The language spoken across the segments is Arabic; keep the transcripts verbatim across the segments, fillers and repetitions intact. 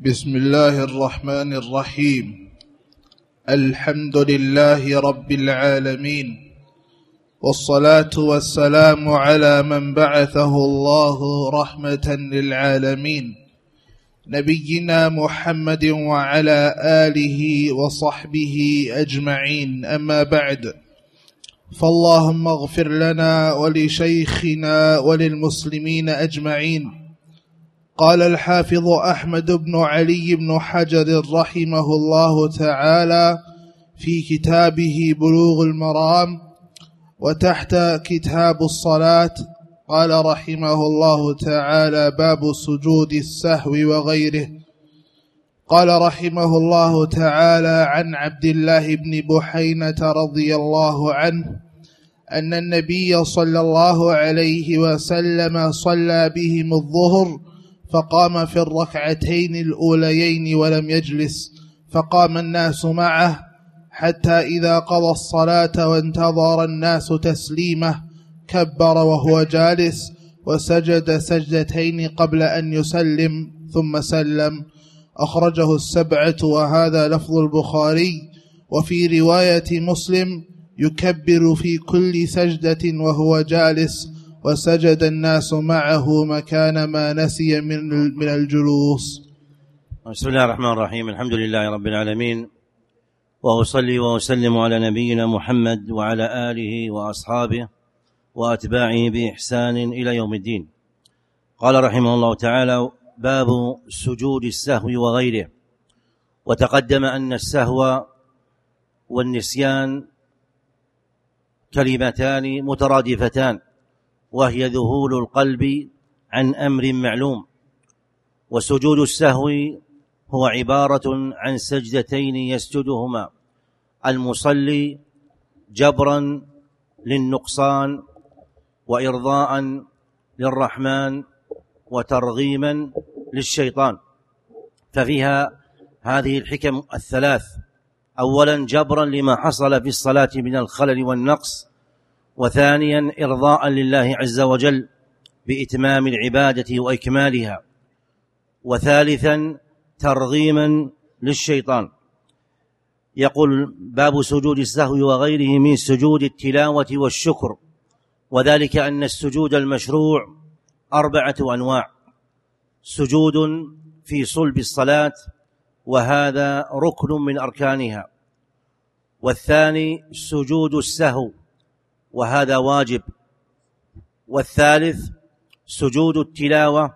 بسم الله الرحمن الرحيم. الحمد لله رب العالمين، والصلاة والسلام على من بعثه الله رحمة للعالمين، نبينا محمد وعلى آله وصحبه أجمعين. أما بعد، فاللهم اغفر لنا ولشيخنا وللمسلمين أجمعين. قال الحافظ أحمد بن علي بن حجر رحمه الله تعالى في كتابه بلوغ المرام وتحت كتاب الصلاة، قال رحمه الله تعالى: باب سجود السهو وغيره. قال رحمه الله تعالى عن عبد الله بن بحينة رضي الله عنه أن النبي صلى الله عليه وسلم صلى بهم الظهر، فقام في الركعتين الأوليين ولم يجلس، فقام الناس معه حتى إذا قضى الصلاة وانتظر الناس تسليمه كبر وهو جالس، وسجد سجدتين قبل أن يسلم ثم سلم. أخرجه السبعة، وهذا لفظ البخاري. وفي رواية مسلم: يكبر في كل سجدة وهو جالس، وسجد الناس معه مكان ما نسي من من الجلوس. بسم الله الرحمن الرحيم. الحمد لله رب العالمين، وأصلي وأسلم على نبينا محمد وعلى آله وأصحابه وأتباعه بإحسان إلى يوم الدين. قال رحمه الله تعالى: باب سجود السهو وغيره. وتقدم أن السهو والنسيان كلمتان مترادفتان، وهي ذهول القلب عن أمر معلوم. وسجود السهو هو عبارة عن سجدتين يسجدهما المصلي جبرا للنقصان وإرضاء للرحمن وترغيما للشيطان. ففيها هذه الحكم الثلاث: أولا جبرا لما حصل في الصلاة من الخلل والنقص، وثانيا إرضاء لله عز وجل بإتمام العبادة وإكمالها، وثالثا ترغيما للشيطان. يقول: باب سجود السهو وغيره من سجود التلاوة والشكر. وذلك أن السجود المشروع أربعة أنواع: سجود في صلب الصلاة، وهذا ركن من أركانها، والثاني سجود السهو، وهذا واجب، والثالث سجود التلاوة،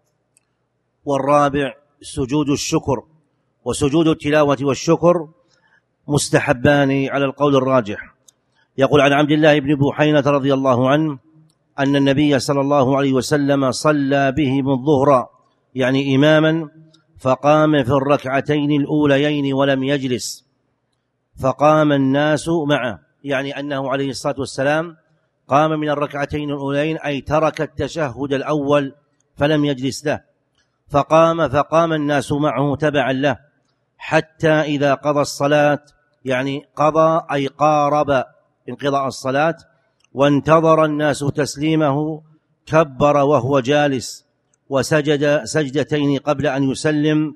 والرابع سجود الشكر. وسجود التلاوة والشكر مستحبان على القول الراجح. يقول: عن عبد الله بن بحينة رضي الله عنه أن النبي صلى الله عليه وسلم صلى بهم الظهر، يعني إماما، فقام في الركعتين الأوليين ولم يجلس، فقام الناس معه، يعني أنه عليه الصلاة والسلام قام من الركعتين الأولين، أي ترك التشهد الأول فلم يجلس له، فقام فقام الناس معه تبعا له حتى إذا قضى الصلاة، يعني قضى أي قارب انقضاء الصلاة، وانتظر الناس تسليمه كبر وهو جالس، وسجد سجدتين قبل أن يسلم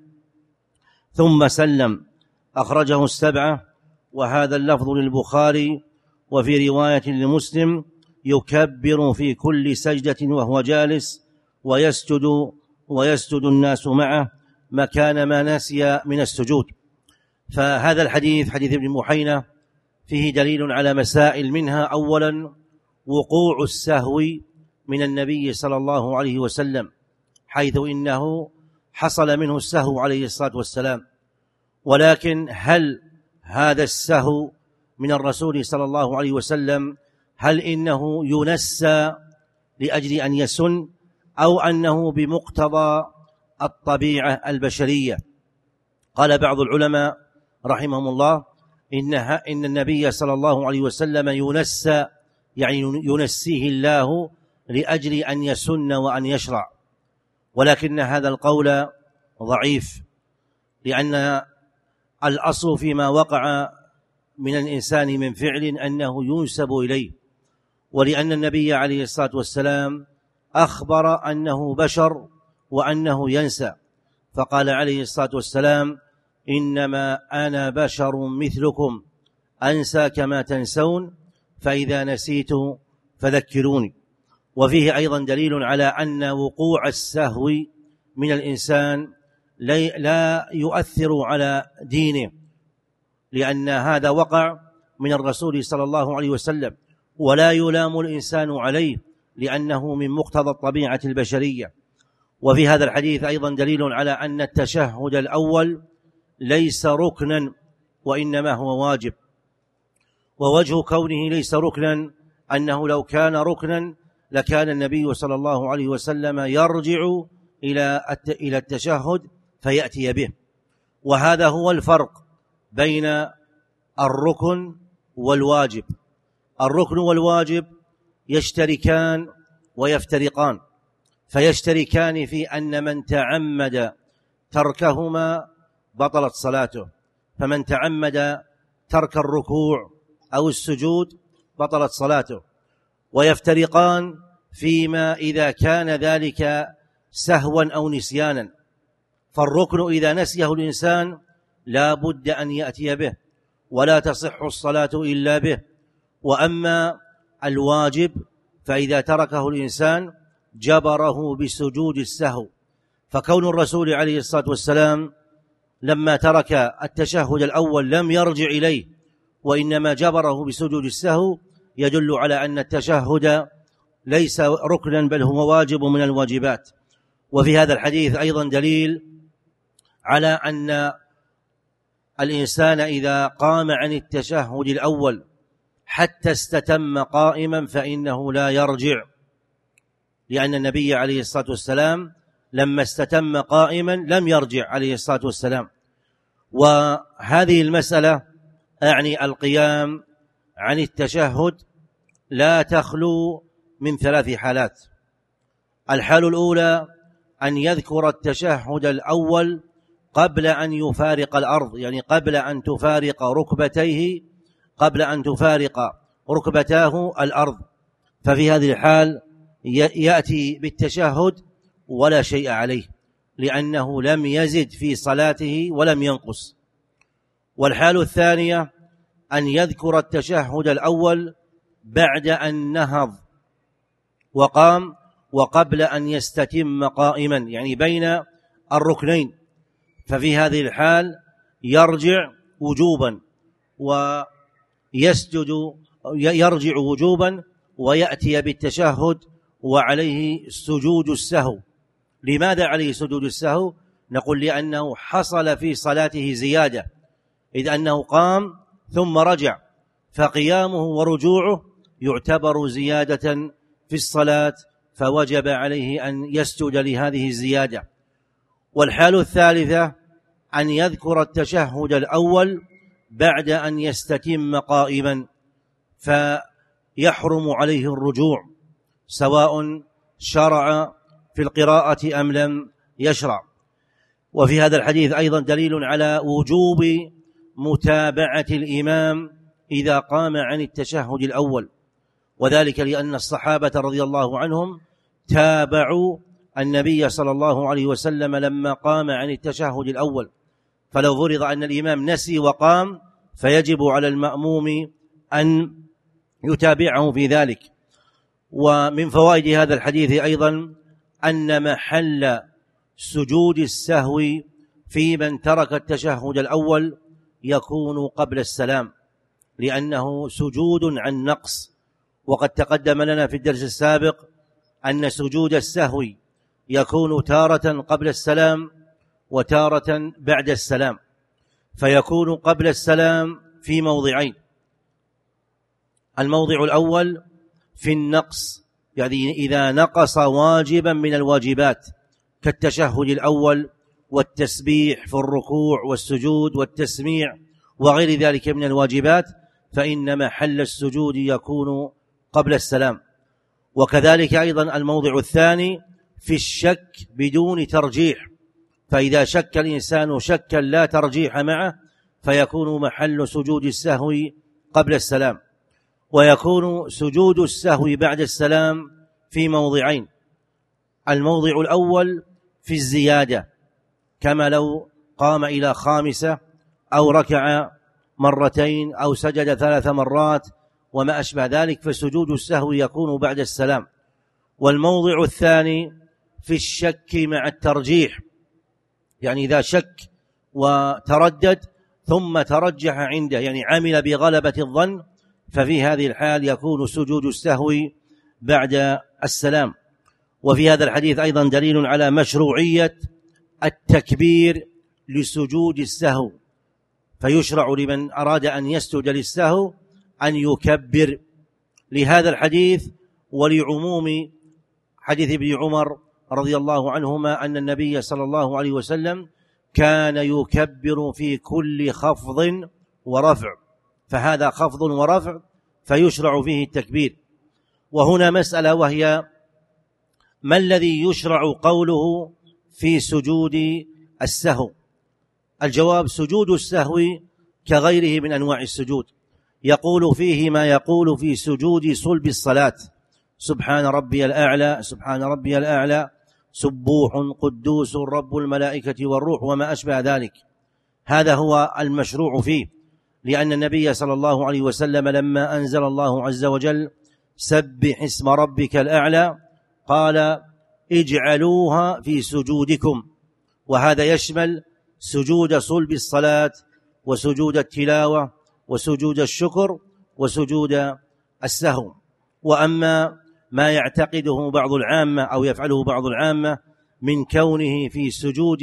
ثم سلم. أخرجه السبعة، وهذا اللفظ للبخاري. وفي رواية لمسلم: يكبر في كل سجدة وهو جالس، ويسجد ويسجد الناس معه مكان ما نسي من السجود. فهذا الحديث حديث ابن بحينة فيه دليل على مسائل، منها أولا وقوع السهو من النبي صلى الله عليه وسلم، حيث إنه حصل منه السهو عليه الصلاة والسلام، ولكن هل هذا السهو من الرسول صلى الله عليه وسلم هل إنه ينسى لأجل أن يسن، أو أنه بمقتضى الطبيعة البشرية؟ قال بعض العلماء رحمهم الله: إنها إن النبي صلى الله عليه وسلم ينسى، يعني ينسيه الله لأجل أن يسن وأن يشرع، ولكن هذا القول ضعيف، لأن الأصل فيما وقع من الإنسان من فعل أنه ينسب إليه، ولأن النبي عليه الصلاة والسلام أخبر أنه بشر وأنه ينسى، فقال عليه الصلاة والسلام: إنما أنا بشر مثلكم أنسى كما تنسون، فإذا نسيت فذكروني. وفيه أيضا دليل على أن وقوع السهو من الإنسان لا يؤثر على دينه، لأن هذا وقع من الرسول صلى الله عليه وسلم، ولا يلام الإنسان عليه لأنه من مقتضى الطبيعة البشرية. وفي هذا الحديث أيضا دليل على أن التشهد الأول ليس ركنا وإنما هو واجب. ووجه كونه ليس ركنا أنه لو كان ركنا لكان النبي صلى الله عليه وسلم يرجع إلى التشهد فيأتي به. وهذا هو الفرق بين الركن والواجب. الركن والواجب يشتركان ويفترقان، فيشتركان في أن من تعمد تركهما بطلت صلاته، فمن تعمد ترك الركوع أو السجود بطلت صلاته. ويفترقان فيما إذا كان ذلك سهوا أو نسيانا، فالركن إذا نسيه الإنسان لا بد أن يأتي به ولا تصح الصلاة إلا به. وأما الواجب فإذا تركه الإنسان جبره بسجود السهو. فكون الرسول عليه الصلاة والسلام لما ترك التشهد الأول لم يرجع إليه وإنما جبره بسجود السهو يدل على أن التشهد ليس ركنا بل هو واجب من الواجبات. وفي هذا الحديث أيضا دليل على أن الإنسان إذا قام عن التشهد الأول حتى استتم قائما فإنه لا يرجع، لأن النبي عليه الصلاة والسلام لما استتم قائما لم يرجع عليه الصلاة والسلام. وهذه المسألة أعني القيام عن التشهد لا تخلو من ثلاث حالات. الحال الأولى أن يذكر التشهد الأول قبل أن يفارق الأرض، يعني قبل أن تفارق ركبتيه قبل أن تفارق ركبتاه الأرض، ففي هذه الحال يأتي بالتشهد ولا شيء عليه لأنه لم يزد في صلاته ولم ينقص. والحال الثانية أن يذكر التشهد الأول بعد أن نهض وقام وقبل أن يستتم قائما، يعني بين الركنين، ففي هذه الحال يرجع وجوبا ويسجد يرجع وجوبا ويأتي بالتشهد وعليه سجود السهو. لماذا عليه سجود السهو؟ نقول لأنه حصل في صلاته زيادة، إذ أنه قام ثم رجع، فقيامه ورجوعه يعتبر زيادة في الصلاة، فوجب عليه أن يسجد لهذه الزيادة. والحال الثالثة أن يذكر التشهد الأول بعد أن يستتم قائما، فيحرم عليه الرجوع سواء شرع في القراءة أم لم يشرع. وفي هذا الحديث أيضا دليل على وجوب متابعة الإمام إذا قام عن التشهد الأول، وذلك لأن الصحابة رضي الله عنهم تابعوا النبي صلى الله عليه وسلم لما قام عن التشهد الأول، فلو فرض أن الإمام نسي وقام فيجب على المأموم أن يتابعه في ذلك. ومن فوائد هذا الحديث أيضا أن محل سجود السهو في من ترك التشهد الأول يكون قبل السلام، لأنه سجود عن نقص. وقد تقدم لنا في الدرس السابق أن سجود السهو يكون تارة قبل السلام وتارة بعد السلام، فيكون قبل السلام في موضعين: الموضع الأول في النقص، يعني إذا نقص واجبا من الواجبات كالتشهد الأول والتسبيح في الركوع والسجود والتسميع وغير ذلك من الواجبات، فإن محل السجود يكون قبل السلام. وكذلك أيضا الموضع الثاني في الشك بدون ترجيح، فإذا شك الإنسان شكا لا ترجيح معه فيكون محل سجود السهو قبل السلام. ويكون سجود السهو بعد السلام في موضعين: الموضع الأول في الزيادة كما لو قام إلى خامسة أو ركع مرتين أو سجد ثلاث مرات وما أشبه ذلك، فسجود السهو يكون بعد السلام. والموضع الثاني في الشك مع الترجيح، يعني إذا شك وتردد ثم ترجح عنده، يعني عمل بغلبة الظن، ففي هذه الحال يكون سجود السهو بعد السلام. وفي هذا الحديث أيضا دليل على مشروعية التكبير لسجود السهو، فيشرع لمن أراد أن يسجد للسهو أن يكبر لهذا الحديث ولعموم حديث ابن عمر رضي الله عنهما أن النبي صلى الله عليه وسلم كان يكبر في كل خفض ورفع، فهذا خفض ورفع فيشرع فيه التكبير. وهنا مسألة، وهي ما الذي يشرع قوله في سجود السهو؟ الجواب: سجود السهو كغيره من أنواع السجود، يقول فيه ما يقول في سجود صلب الصلاة: سبحان ربي الأعلى، سبحان ربي الأعلى، سبوح قدوس رب الملائكة والروح، وما أشبه ذلك. هذا هو المشروع فيه، لأن النبي صلى الله عليه وسلم لما أنزل الله عز وجل سبح اسم ربك الأعلى قال اجعلوها في سجودكم، وهذا يشمل سجود صلب الصلاة وسجود التلاوة وسجود الشكر وسجود السهو. وأما ما يعتقده بعض العامة أو يفعله بعض العامة من كونه في سجود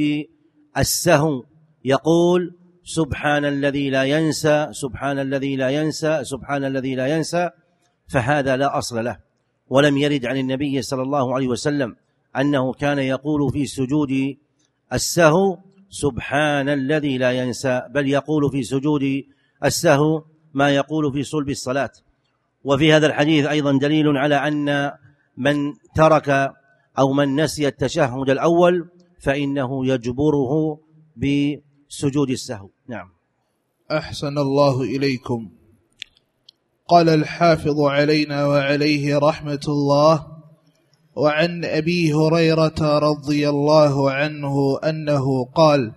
السهو يقول سبحان الذي لا ينسى، سبحان الذي لا ينسى، سبحان الذي لا ينسى، فهذا لا أصل له، ولم يرد عن النبي صلى الله عليه وسلم أنه كان يقول في سجود السهو سبحان الذي لا ينسى، بل يقول في سجود السهو ما يقول في صلب الصلاة. وفي هذا الحديث أيضا دليل على أن من ترك أو من نسي التشهد الأول فإنه يجبره بسجود السهو. نعم. أحسن الله إليكم. قال الحافظ علينا وعليه رحمة الله: وعن أبي هريرة رضي الله عنه أنه قال: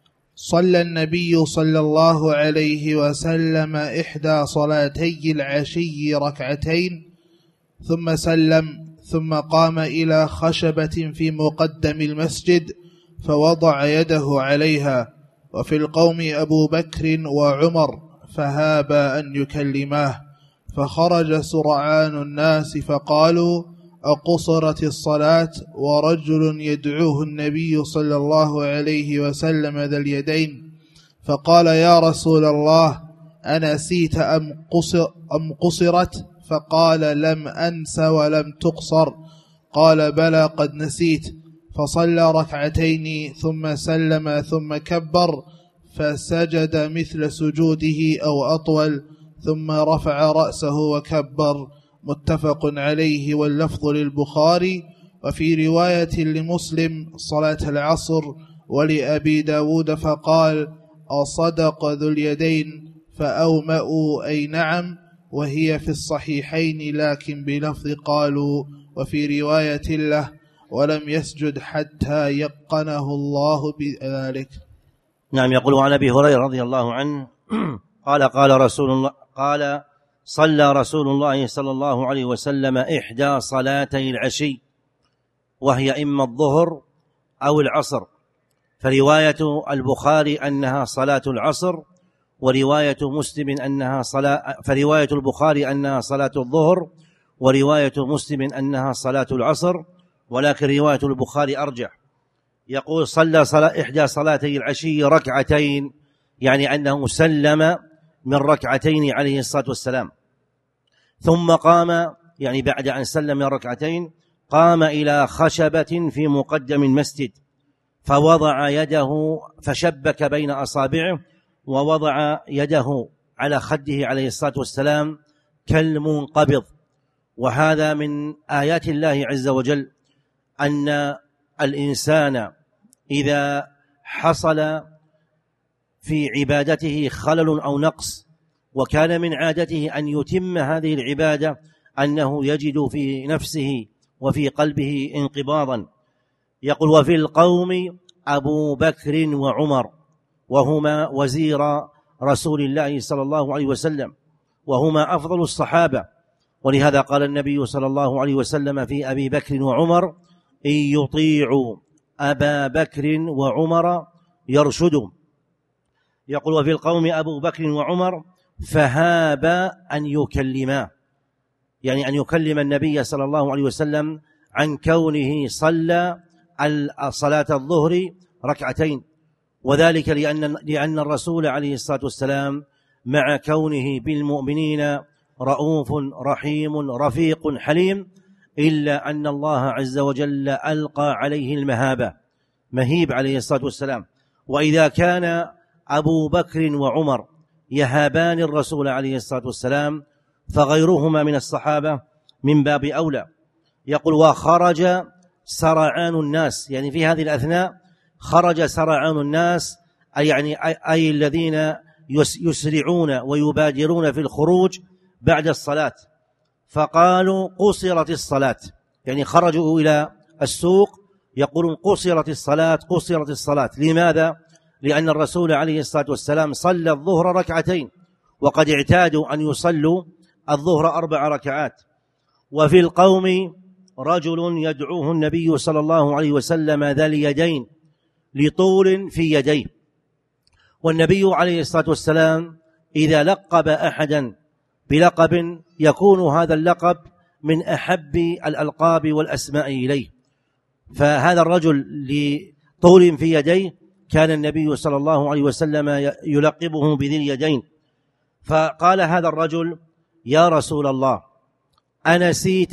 صلى النبي صلى الله عليه وسلم إحدى صلاتي العشي ركعتين ثم سلم، ثم قام إلى خشبة في مقدم المسجد فوضع يده عليها، وفي القوم أبو بكر وعمر فهابا أن يكلماه، فخرج سرعان الناس فقالوا: أقصرت الصلاة ورجل يدعوه النبي صلى الله عليه وسلم ذا اليدين؟ فقال: يا رسول الله، أنسيت أم قصر أم قصرت؟ فقال: لم أنس ولم تقصر. قال: بلى قد نسيت. فصلى ركعتين ثم سلم ثم كبر فسجد مثل سجوده أو أطول، ثم رفع رأسه وكبر. متفق عليه، واللفظ للبخاري. وفي رواية لمسلم صلاة العصر، ولأبي داود فقال: أصدق ذو اليدين؟ فأومأوا أي نعم، وهي في الصحيحين لكن بلفظ قالوا. وفي رواية له: ولم يسجد حتى يقنه الله بذلك. نعم. يقول عن أبي هريرة رضي الله عنه قال قال رسول الله قال صلى رسول الله صلى الله عليه وسلم إحدى صلاتي العشي، وهي إما الظهر أو العصر، فرواية البخاري أنها صلاة العصر، ورواية مسلم أنها صلاة فرواية البخاري أنها صلاة الظهر، ورواية مسلم أنها صلاة العصر، ولكن رواية البخاري أرجح. يقول صلى صلاة إحدى صلاتي العشي ركعتين، يعني أنه سلم من ركعتين عليه الصلاة والسلام، ثم قام، يعني بعد أن سلم من ركعتين قام إلى خشبة في مقدم المسجد فوضع يده فشبك بين أصابعه ووضع يده على خده عليه الصلاة والسلام كالمنقبض. وهذا من آيات الله عز وجل أن الإنسان إذا حصل في عبادته خلل أو نقص وكان من عادته أن يتم هذه العبادة أنه يجد في نفسه وفي قلبه انقباضا. يقول: وفي القوم أبو بكر وعمر، وهما وزير رسول الله صلى الله عليه وسلم، وهما أفضل الصحابة. ولهذا قال النبي صلى الله عليه وسلم في أبي بكر وعمر: إن يطيعوا أبا بكر وعمر يرشدوا. يقول: وفي القوم أبو بكر وعمر فهابا أن يكلما، يعني أن يكلم النبي صلى الله عليه وسلم عن كونه صلى صلاة الظهر ركعتين، وذلك لأن, لأن الرسول عليه الصلاة والسلام مع كونه بالمؤمنين رؤوف رحيم رفيق حليم، إلا أن الله عز وجل ألقى عليه المهابة، مهيب عليه الصلاة والسلام. وإذا كان أبو بكر وعمر يهابان الرسول عليه الصلاة والسلام فغيرهما من الصحابة من باب أولى. يقول: وخرج سرعان الناس، يعني في هذه الأثناء خرج سرعان الناس، أي يعني أي الذين يسرعون ويبادرون في الخروج بعد الصلاة، فقالوا: قصرت الصلاة، يعني خرجوا إلى السوق يقولون: قصرت الصلاة قصرت الصلاة. لماذا؟ لأن الرسول عليه الصلاة والسلام صلى الظهر ركعتين، وقد اعتادوا أن يصلوا الظهر أربع ركعات. وفي القوم رجل يدعوه النبي صلى الله عليه وسلم ذا اليدين لطول في يديه، والنبي عليه الصلاة والسلام إذا لقب أحدا بلقب يكون هذا اللقب من أحب الألقاب والأسماء إليه، فهذا الرجل لطول في يديه كان النبي صلى الله عليه وسلم يلقبه بذي اليدين. فقال هذا الرجل: يا رسول الله، أنسيت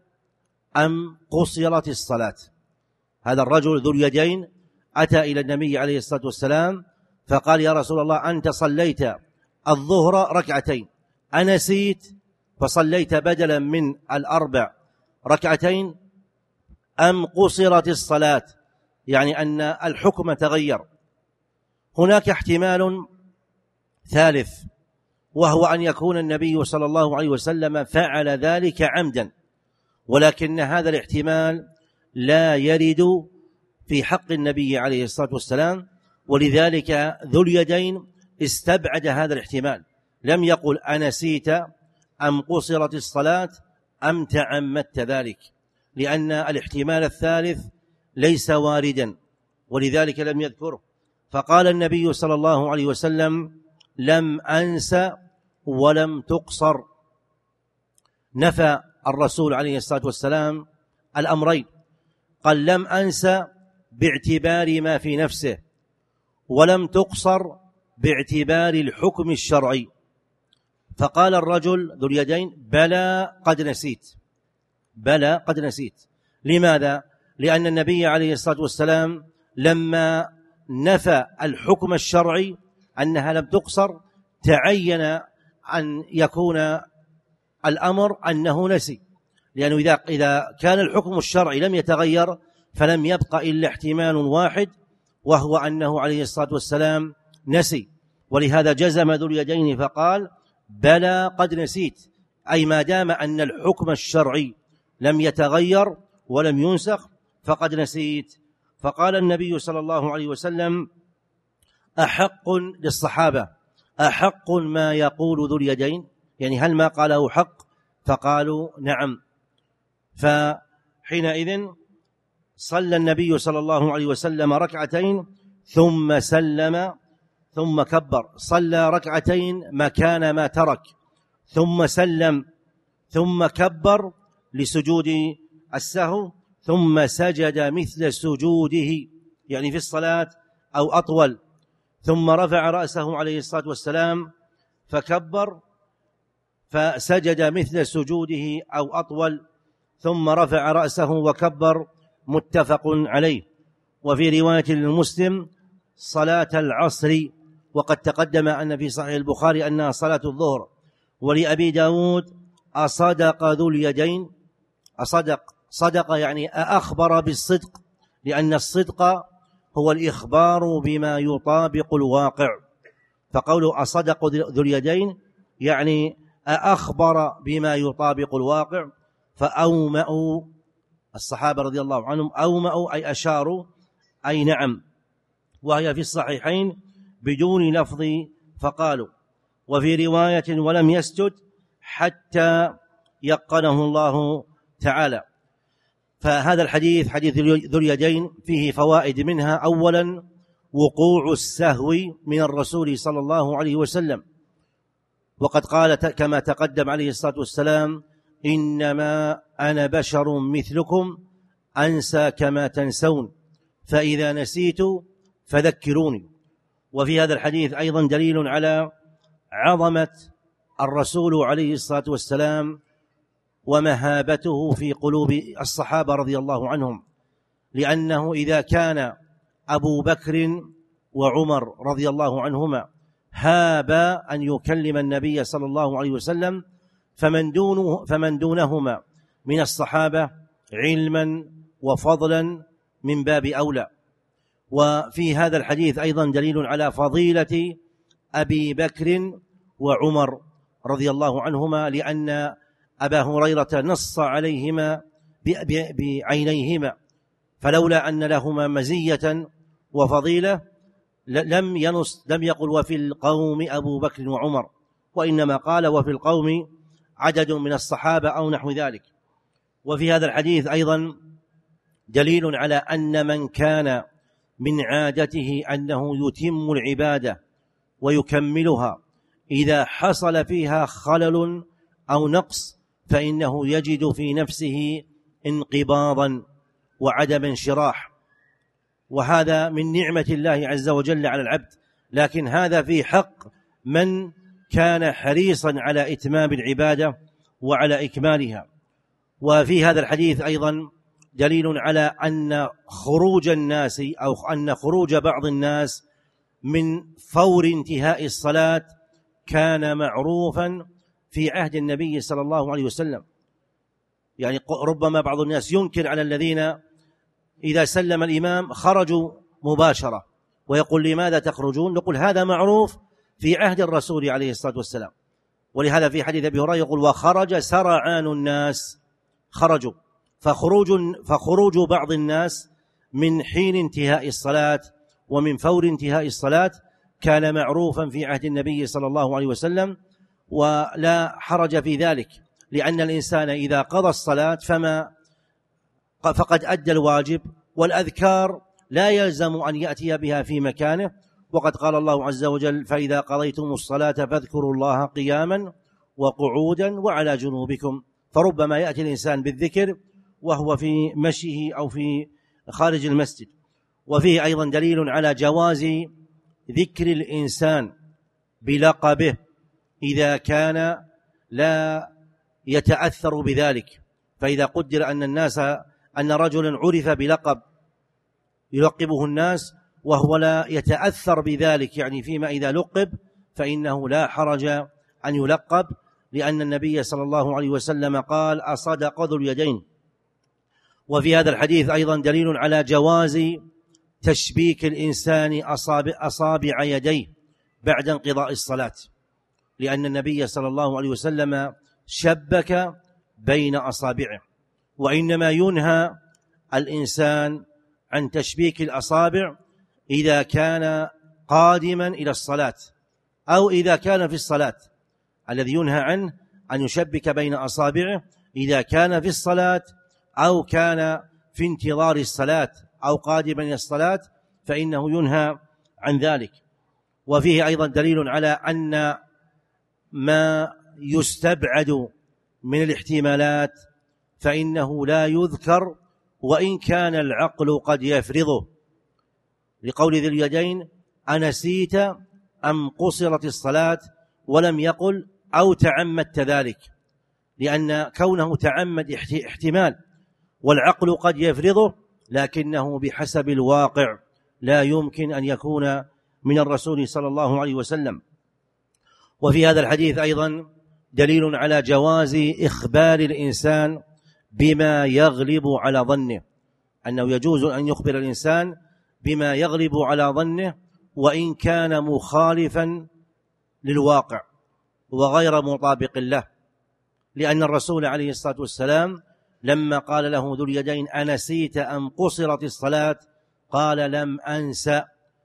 أم قصرت الصلاة؟ هذا الرجل ذو اليدين أتى إلى النبي عليه الصلاة والسلام فقال: يا رسول الله، أنت صليت الظهر ركعتين، أنسيت فصليت بدلا من الأربع ركعتين، أم قصرت الصلاة، يعني أن الحكم تغير؟ هناك احتمال ثالث، وهو أن يكون النبي صلى الله عليه وسلم فعل ذلك عمدا، ولكن هذا الاحتمال لا يرد في حق النبي عليه الصلاة والسلام، ولذلك ذو اليدين استبعد هذا الاحتمال، لم يقل أنسيت أم قصرت الصلاة أم تعمدت ذلك، لأن الاحتمال الثالث ليس واردا، ولذلك لم يذكره. فقال النبي صلى الله عليه وسلم: لم أنس ولم تقصر. نفى الرسول عليه الصلاة والسلام الأمرين، قال: لم أنس باعتبار ما في نفسه، ولم تقصر باعتبار الحكم الشرعي. فقال الرجل ذو اليدين: بلى قد نسيت، بلى قد نسيت. لماذا؟ لأن النبي عليه الصلاة والسلام لما نفى الحكم الشرعي أنها لم تقصر تعين أن يكون الأمر أنه نسي، لأنه إذا إذا كان الحكم الشرعي لم يتغير فلم يبق إلا احتمال واحد، وهو أنه عليه الصلاة والسلام نسي. ولهذا جزم ذو اليدين فقال: بلى قد نسيت، أي ما دام أن الحكم الشرعي لم يتغير ولم ينسخ فقد نسيت. فقال النبي صلى الله عليه وسلم: أحق للصحابة، أحق ما يقول ذو اليدين، يعني هل ما قاله حق؟ فقالوا: نعم. فحينئذ صلى النبي صلى الله عليه وسلم ركعتين ثم سلم ثم كبر، صلى ركعتين مكان ما ترك، ثم سلم ثم كبر لسجود السهو، ثم سجد مثل سجوده، يعني في الصلاة أو أطول، ثم رفع رأسه عليه الصلاة والسلام فكبر فسجد مثل سجوده أو أطول، ثم رفع رأسه وكبر، متفق عليه. وفي رواية للمسلم: صلاة العصر، وقد تقدم أن في صحيح البخاري أنها صلاة الظهر. ولأبي داود: أصدق ذو اليدين، أصدق، صدق يعني أخبر بالصدق، لأن الصدق هو الإخبار بما يطابق الواقع، فقوله أصدق ذو اليدين يعني أخبر بما يطابق الواقع. فأومأوا الصحابة رضي الله عنهم، أومأوا أي أشاروا، أي نعم، وهي في الصحيحين بدون لفظ فقالوا، وفي رواية ولم يسجد حتى يقنه الله تعالى. فهذا الحديث حديث ذو اليدين فيه فوائد، منها أولا وقوع السهو من الرسول صلى الله عليه وسلم، وقد قال كما تقدم عليه الصلاة والسلام: إنما أنا بشر مثلكم أنسى كما تنسون، فإذا نسيت فذكروني. وفي هذا الحديث أيضا دليل على عظمة الرسول عليه الصلاة والسلام ومهابته في قلوب الصحابة رضي الله عنهم، لأنه إذا كان أبو بكر وعمر رضي الله عنهما هابا أن يكلم النبي صلى الله عليه وسلم، فمن دونه فمن دونهما من الصحابة علما وفضلا من باب أولى. وفي هذا الحديث أيضا دليل على فضيلة أبي بكر وعمر رضي الله عنهما، لأن أبا هريرة نص عليهما بعينيهما، فلولا أن لهما مزية وفضيلة لم ينص لم يقل وفي القوم أبو بكر وعمر، وإنما قال وفي القوم عدد من الصحابة أو نحو ذلك. وفي هذا الحديث أيضا دليل على أن من كان من عادته أنه يتم العبادة ويكملها، إذا حصل فيها خلل أو نقص فإنه يجد في نفسه انقباضا وعدم انشراح، وهذا من نعمة الله عز وجل على العبد، لكن هذا في حق من كان حريصا على إتمام العبادة وعلى إكمالها. وفي هذا الحديث أيضا دليل على أن خروج الناس أو أن خروج بعض الناس من فور انتهاء الصلاة كان معروفا في عهد النبي صلى الله عليه وسلم. يعني ربما بعض الناس ينكر على الذين إذا سلم الإمام خرجوا مباشرة ويقول لماذا تخرجون؟ نقول هذا معروف في عهد الرسول عليه الصلاة والسلام، ولهذا في حديث أبي هريرة يقول وخرج سرعان الناس، خرجوا. فخروج, فخروج بعض الناس من حين انتهاء الصلاة ومن فور انتهاء الصلاة كان معروفا في عهد النبي صلى الله عليه وسلم، ولا حرج في ذلك، لأن الإنسان إذا قضى الصلاة فما فقد أدى الواجب، والأذكار لا يلزم أن يأتي بها في مكانه. وقد قال الله عز وجل فإذا قضيتم الصلاة فاذكروا الله قياما وقعودا وعلى جنوبكم. فربما يأتي الإنسان بالذكر وهو في مشيه أو في خارج المسجد. وفيه أيضا دليل على جواز ذكر الإنسان بلقبه إذا كان لا يتأثر بذلك. فإذا قدر أن الناس أن رجلا عرف بلقب يلقبه الناس وهو لا يتأثر بذلك، يعني فيما إذا لقب فإنه لا حرج أن يلقب، لأن النبي صلى الله عليه وسلم قال أصدق ذو اليدين. وفي هذا الحديث أيضا دليل على جواز تشبيك الإنسان أصابع, أصابع يديه بعد انقضاء الصلاة، لأن النبي صلى الله عليه وسلم شبك بين أصابعه. وإنما ينهى الإنسان عن تشبيك الأصابع إذا كان قادما إلى الصلاة أو إذا كان في الصلاة. الذي ينهى عنه أن يشبك بين أصابعه إذا كان في الصلاة أو كان في انتظار الصلاة أو قادما إلى الصلاة، فإنه ينهى عن ذلك. وفيه أيضا دليل على أن ما يستبعد من الاحتمالات فإنه لا يذكر وإن كان العقل قد يفرضه، لقول ذي اليدين أنسيت أم قصرت الصلاة، ولم يقل أو تعمدت ذلك، لأن كونه تعمد احتمال والعقل قد يفرضه، لكنه بحسب الواقع لا يمكن أن يكون من الرسول صلى الله عليه وسلم. وفي هذا الحديث أيضا دليل على جواز إخبار الإنسان بما يغلب على ظنه، أنه يجوز أن يخبر الإنسان بما يغلب على ظنه وإن كان مخالفا للواقع وغير مطابق له، لأن الرسول عليه الصلاة والسلام لما قال له ذو اليدين أنسيت أم قصرت الصلاة قال لم أنسى،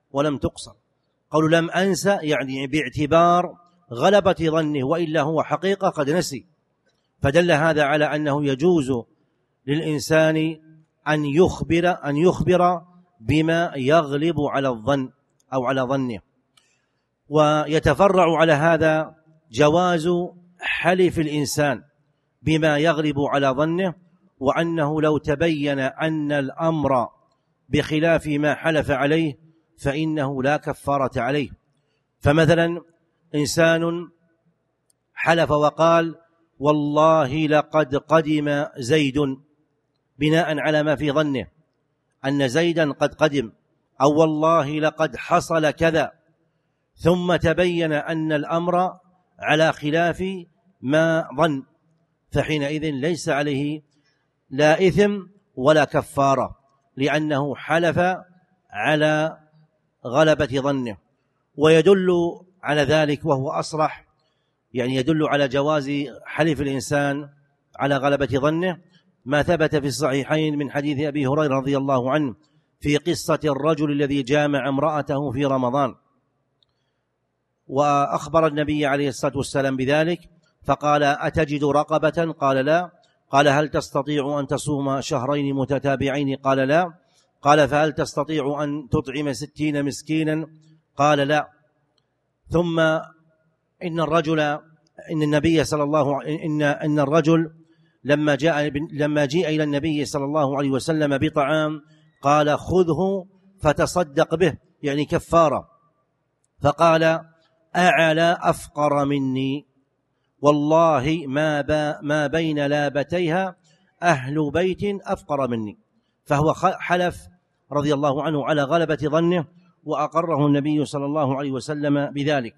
ولم تقصر. قول لم أنسى يعني باعتبار غلبة ظنه، وإلا هو حقيقة قد نسي. فدل هذا على أنه يجوز للإنسان أن يخبر أن يخبر بما يغلب على الظن أو على ظنه. ويتفرع على هذا جواز حلف الإنسان بما يغلب على ظنه، وأنه لو تبين أن الأمر بخلاف ما حلف عليه فإنه لا كفارة عليه. فمثلا إنسان حلف وقال والله لقد قدم زيد، بناء على ما في ظنه أن زيدا قد قدم، أو والله لقد حصل كذا، ثم تبين أن الأمر على خلاف ما ظن، فحينئذ ليس عليه لا إثم ولا كفارة، لأنه حلف على غلبة ظنه. ويدل على ذلك وهو أصرح، يعني يدل على جواز حلف الإنسان على غلبة ظنه ما ثبت في الصحيحين من حديث أبي هريرة رضي الله عنه في قصة الرجل الذي جامع امرأته في رمضان، وأخبر النبي عليه الصلاة والسلام بذلك، فقال أتجد رقبة؟ قال لا. قال هل تستطيع أن تصوم شهرين متتابعين؟ قال لا. قال فهل تستطيع أن تطعم ستين مسكينا؟ قال لا. ثم إن الرجل إن النبي صلى الله إن إن الرجل لما جاء لما جاء إلى النبي صلى الله عليه وسلم بطعام قال خذه فتصدق به، يعني كفارة. فقال أعلى أفقر مني، والله ما با ما بين لابتيها أهل بيت أفقر مني. فهو حلف رضي الله عنه على غلبة ظنه، وأقره النبي صلى الله عليه وسلم بذلك.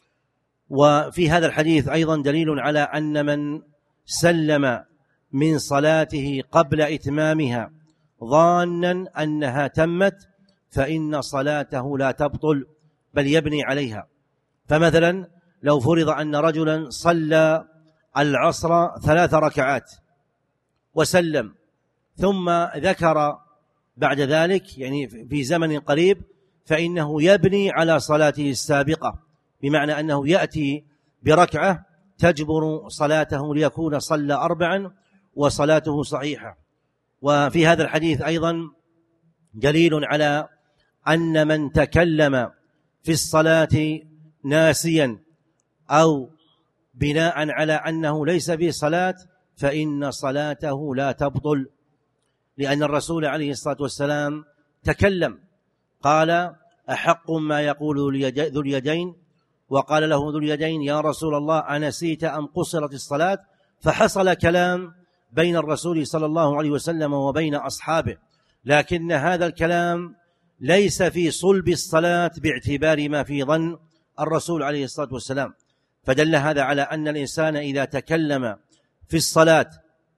وفي هذا الحديث أيضا دليل على أن من سلم من صلاته قبل إتمامها ظانا أنها تمت فإن صلاته لا تبطل بل يبني عليها. فمثلا لو فرض أن رجلا صلى العصر ثلاث ركعات وسلم، ثم ذكر بعد ذلك يعني في زمن قريب، فإنه يبني على صلاته السابقة، بمعنى أنه يأتي بركعة تجبر صلاته ليكون صلى أربعا وصلاته صحيحة. وفي هذا الحديث أيضا دليل على أن من تكلم في الصلاة ناسيا أو بناء على أنه ليس في صلاة فإن صلاته لا تبطل، لأن الرسول عليه الصلاة والسلام تكلم، قال أحق ما يقول ذو اليدين، وقال له ذو اليدين يا رسول الله أنسيت أم قصرت الصلاة؟ فحصل كلام بين الرسول صلى الله عليه وسلم وبين أصحابه، لكن هذا الكلام ليس في صلب الصلاة باعتبار ما في ظن الرسول عليه الصلاة والسلام. فدل هذا على أن الإنسان إذا تكلم في الصلاة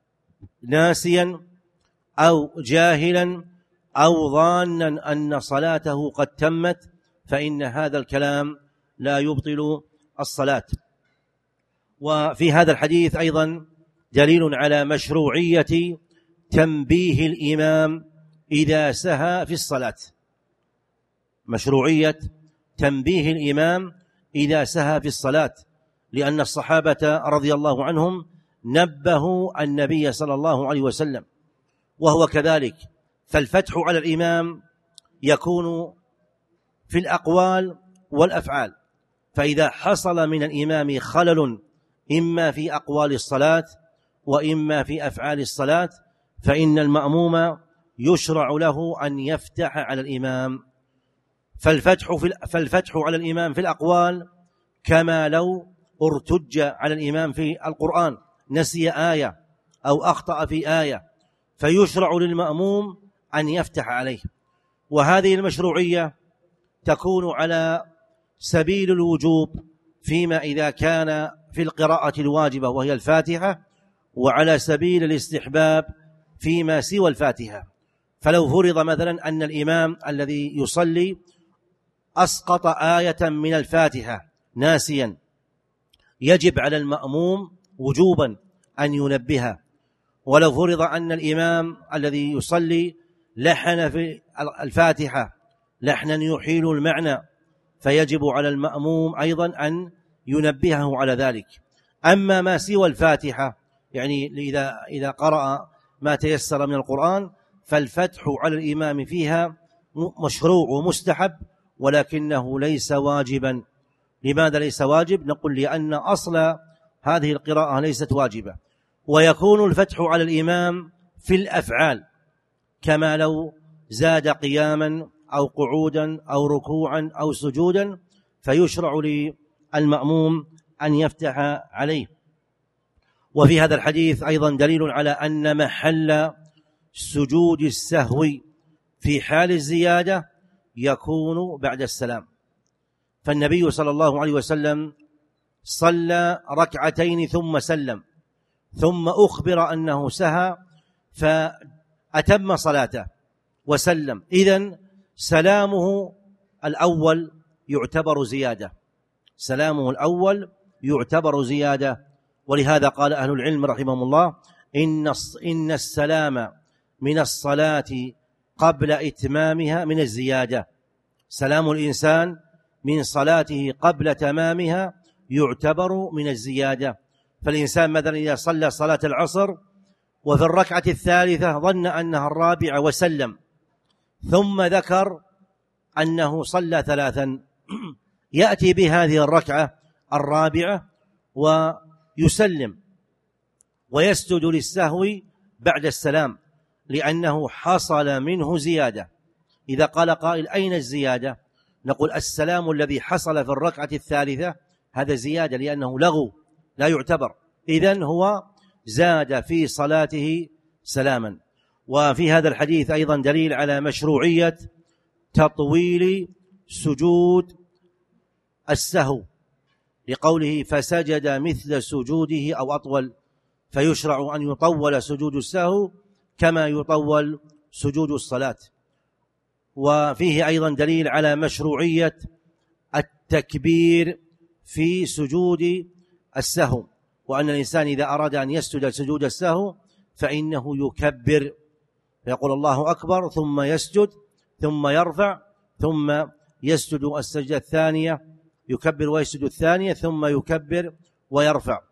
ناسيا أو جاهلا أو ظانا أن صلاته قد تمت فإن هذا الكلام لا يبطل الصلاة. وفي هذا الحديث أيضا دليل على مشروعية تنبيه الإمام إذا سهى في الصلاة، مشروعية تنبيه الإمام إذا سهى في الصلاة، لأن الصحابة رضي الله عنهم نبهوا النبي صلى الله عليه وسلم وهو كذلك. فالفتح على الإمام يكون في الأقوال والأفعال، فإذا حصل من الإمام خلل إما في أقوال الصلاة وإما في أفعال الصلاة فإن المأموم يشرع له أن يفتح على الإمام. فالفتح, في فالفتح على الإمام في الأقوال كما لو ارتج على الإمام في القرآن، نسي آية أو أخطأ في آية، فيشرع للمأموم أن يفتح عليه. وهذه المشروعية تكون على سبيل الوجوب فيما إذا كان في القراءة الواجبة وهي الفاتحة، وعلى سبيل الاستحباب فيما سوى الفاتحة. فلو فرض مثلا أن الإمام الذي يصلي أسقط آية من الفاتحة ناسيا، يجب على المأموم وجوبا أن ينبهها. ولو فرض أن الإمام الذي يصلي لحن في الفاتحة لحنا يحيل المعنى، فيجب على المأموم أيضا أن ينبهه على ذلك. أما ما سوى الفاتحة، يعني إذا إذا قرأ ما تيسر من القرآن، فالفتح على الإمام فيها مشروع ومستحب، ولكنه ليس واجبا. لماذا ليس واجب؟ نقول لأن أصل هذه القراءة ليست واجبة، ويكون الفتح على الإمام في الأفعال، كما لو زاد قياما أو قعودا أو ركوعا أو سجودا، فيشرع للمأموم أن يفتح عليه. وفي هذا الحديث أيضا دليل على أن محل سجود السهو في حال الزيادة يكون بعد السلام. فالنبي صلى الله عليه وسلم صلى ركعتين ثم سلم، ثم أخبر أنه سهى فأتم صلاته وسلم، إذن سلامه الأول يعتبر زيادة، سلامه الأول يعتبر زيادة. ولهذا قال أهل العلم رحمهم الله: إن إن السلام من الصلاة قبل إتمامها من الزيادة. سلام الإنسان من صلاته قبل تمامها يعتبر من الزيادة. فالإنسان مثلا إذا صلى صلاة العصر وفي الركعة الثالثة ظن أنها الرابعة وسلم، ثم ذكر أنه صلى ثلاثا، يأتي بهذه الركعة الرابعة ويسلم ويسجد للسهو بعد السلام، لأنه حصل منه زيادة. إذا قال قائل: أين الزيادة؟ نقول: السلام الذي حصل في الركعة الثالثة هذا زيادة، لأنه لغو لا يعتبر، إذن هو زاد في صلاته سلاما. وفي هذا الحديث أيضا دليل على مشروعية تطويل سجود السهو، لقوله: فسجد مثل سجوده أو أطول، فيشرع أن يطول سجود السهو كما يطول سجود الصلاة. وفيه أيضا دليل على مشروعية التكبير في سجود السهو، وأن الإنسان إذا أراد أن يسجد سجود السهو فإنه يكبر، فيقول الله أكبر ثم يسجد ثم يرفع ثم يسجد السجدة الثانية، يكبر ويسجد الثانية ثم يكبر ويرفع.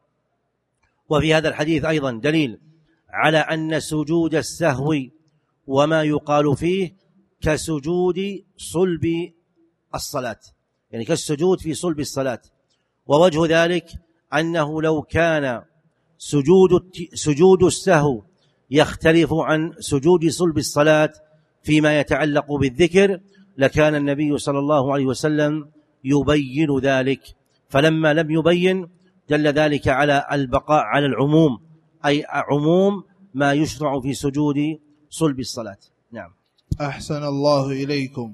وفي هذا الحديث أيضا دليل على أن سجود السهو وما يقال فيه كسجود صلب الصلاة، يعني كالسجود في صلب الصلاة. ووجه ذلك أنه لو كان سجود سجود السهو يختلف عن سجود صلب الصلاة فيما يتعلق بالذكر لكان النبي صلى الله عليه وسلم يبين ذلك، فلما لم يبين دل ذلك على البقاء على العموم، أي عموم ما يشرع في سجود صلب الصلاة. نعم. أحسن الله إليكم.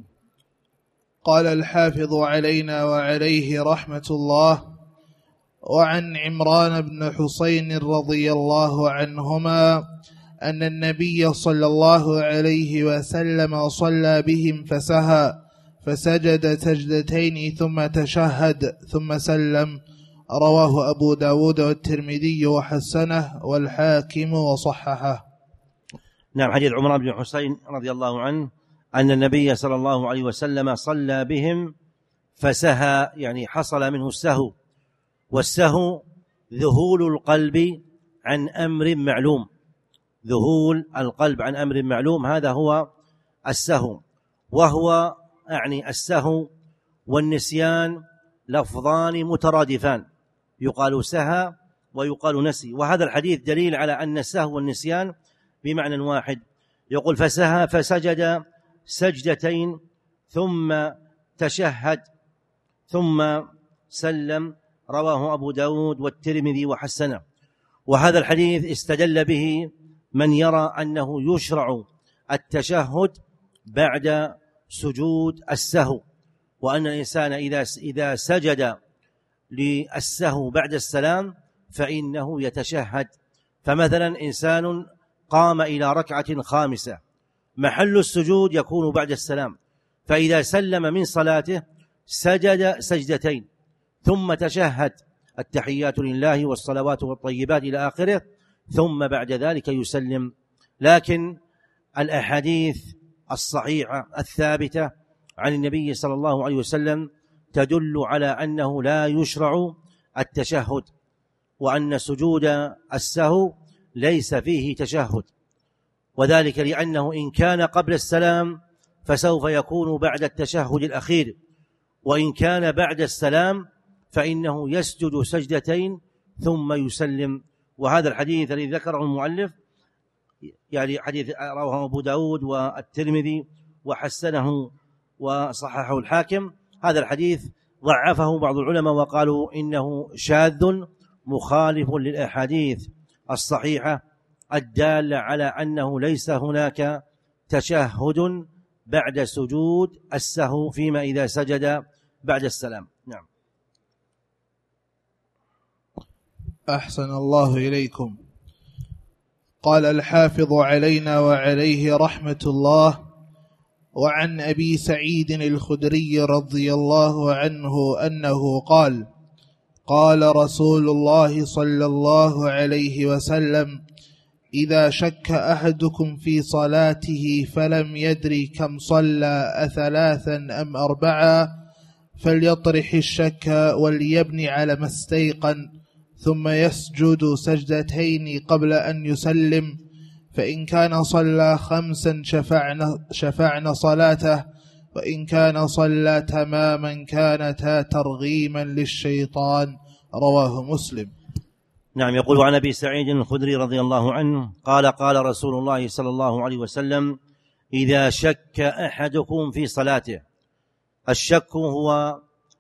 قال الحافظ علينا وعليه رحمة الله: وعن عمران بن حسين رضي الله عنهما أن النبي صلى الله عليه وسلم صلى بهم فسهى فسجد سجدتين ثم تشهد ثم سلم. رواه أبو داود والترمذي وحسنه والحاكم وصححه. نعم. حديث عمران بن حسين رضي الله عنه أن النبي صلى الله عليه وسلم صلى بهم فسهى، يعني حصل منه السهو، والسهو ذهول القلب عن أمر معلوم، ذهول القلب عن أمر معلوم، هذا هو السهو. وهو يعني السهو والنسيان لفظان مترادفان، يقال سهى ويقال نسي. وهذا الحديث دليل على أن السهو والنسيان بمعنى واحد. يقول: فسهى فسجد سجدتين ثم تشهد ثم سلم. رواه أبو داود والترمذي وحسنه. وهذا الحديث استدل به من يرى أنه يشرع التشهد بعد سجود السهو، وأن الإنسان إذا إذا سجد للسهو بعد السلام فإنه يتشهد. فمثلا إنسان قام إلى ركعة خامسة، محل السجود يكون بعد السلام، فإذا سلم من صلاته سجد سجدتين ثم تشهد: التحيات لله والصلوات والطيبات إلى آخره، ثم بعد ذلك يسلم. لكن الأحاديث الصحيحة الثابتة عن النبي صلى الله عليه وسلم تدل على أنه لا يشرع التشهد، وأن سجود السهو ليس فيه تشهد، وذلك لأنه إن كان قبل السلام فسوف يكون بعد التشهد الأخير، وإن كان بعد السلام فإنه يسجد سجدتين ثم يسلم. وهذا الحديث الذي ذكره المؤلف يعني حديث رواه أبو داود والترمذي وحسنه وصححه الحاكم، هذا الحديث ضعفه بعض العلماء وقالوا إنه شاذ مخالف للأحاديث الصحيحة الدالة على أنه ليس هناك تشهد بعد سجود السهو فيما إذا سجد بعد السلام. نعم. أحسن الله إليكم. قال الحافظ علينا وعليه رحمة الله: وعن أبي سعيد الخدري رضي الله عنه أنه قال: قال رسول الله صلى الله عليه وسلم: إذا شك أحدكم في صلاته فلم يدري كم صلى أثلاثا أم أربعا فليطرح الشك وليبني على ما استيقن، ثم يسجد سجدتين قبل أن يسلم، فإن كان صلى خمسا شفعنا, شفعنا صلاته، وإن كان صلى تماما كانتا ترغيما للشيطان. رواه مسلم. نعم. يقول عن أبي سعيد الخدري رضي الله عنه قال: قال رسول الله صلى الله عليه وسلم: إذا شك أحدكم في صلاته. الشك هو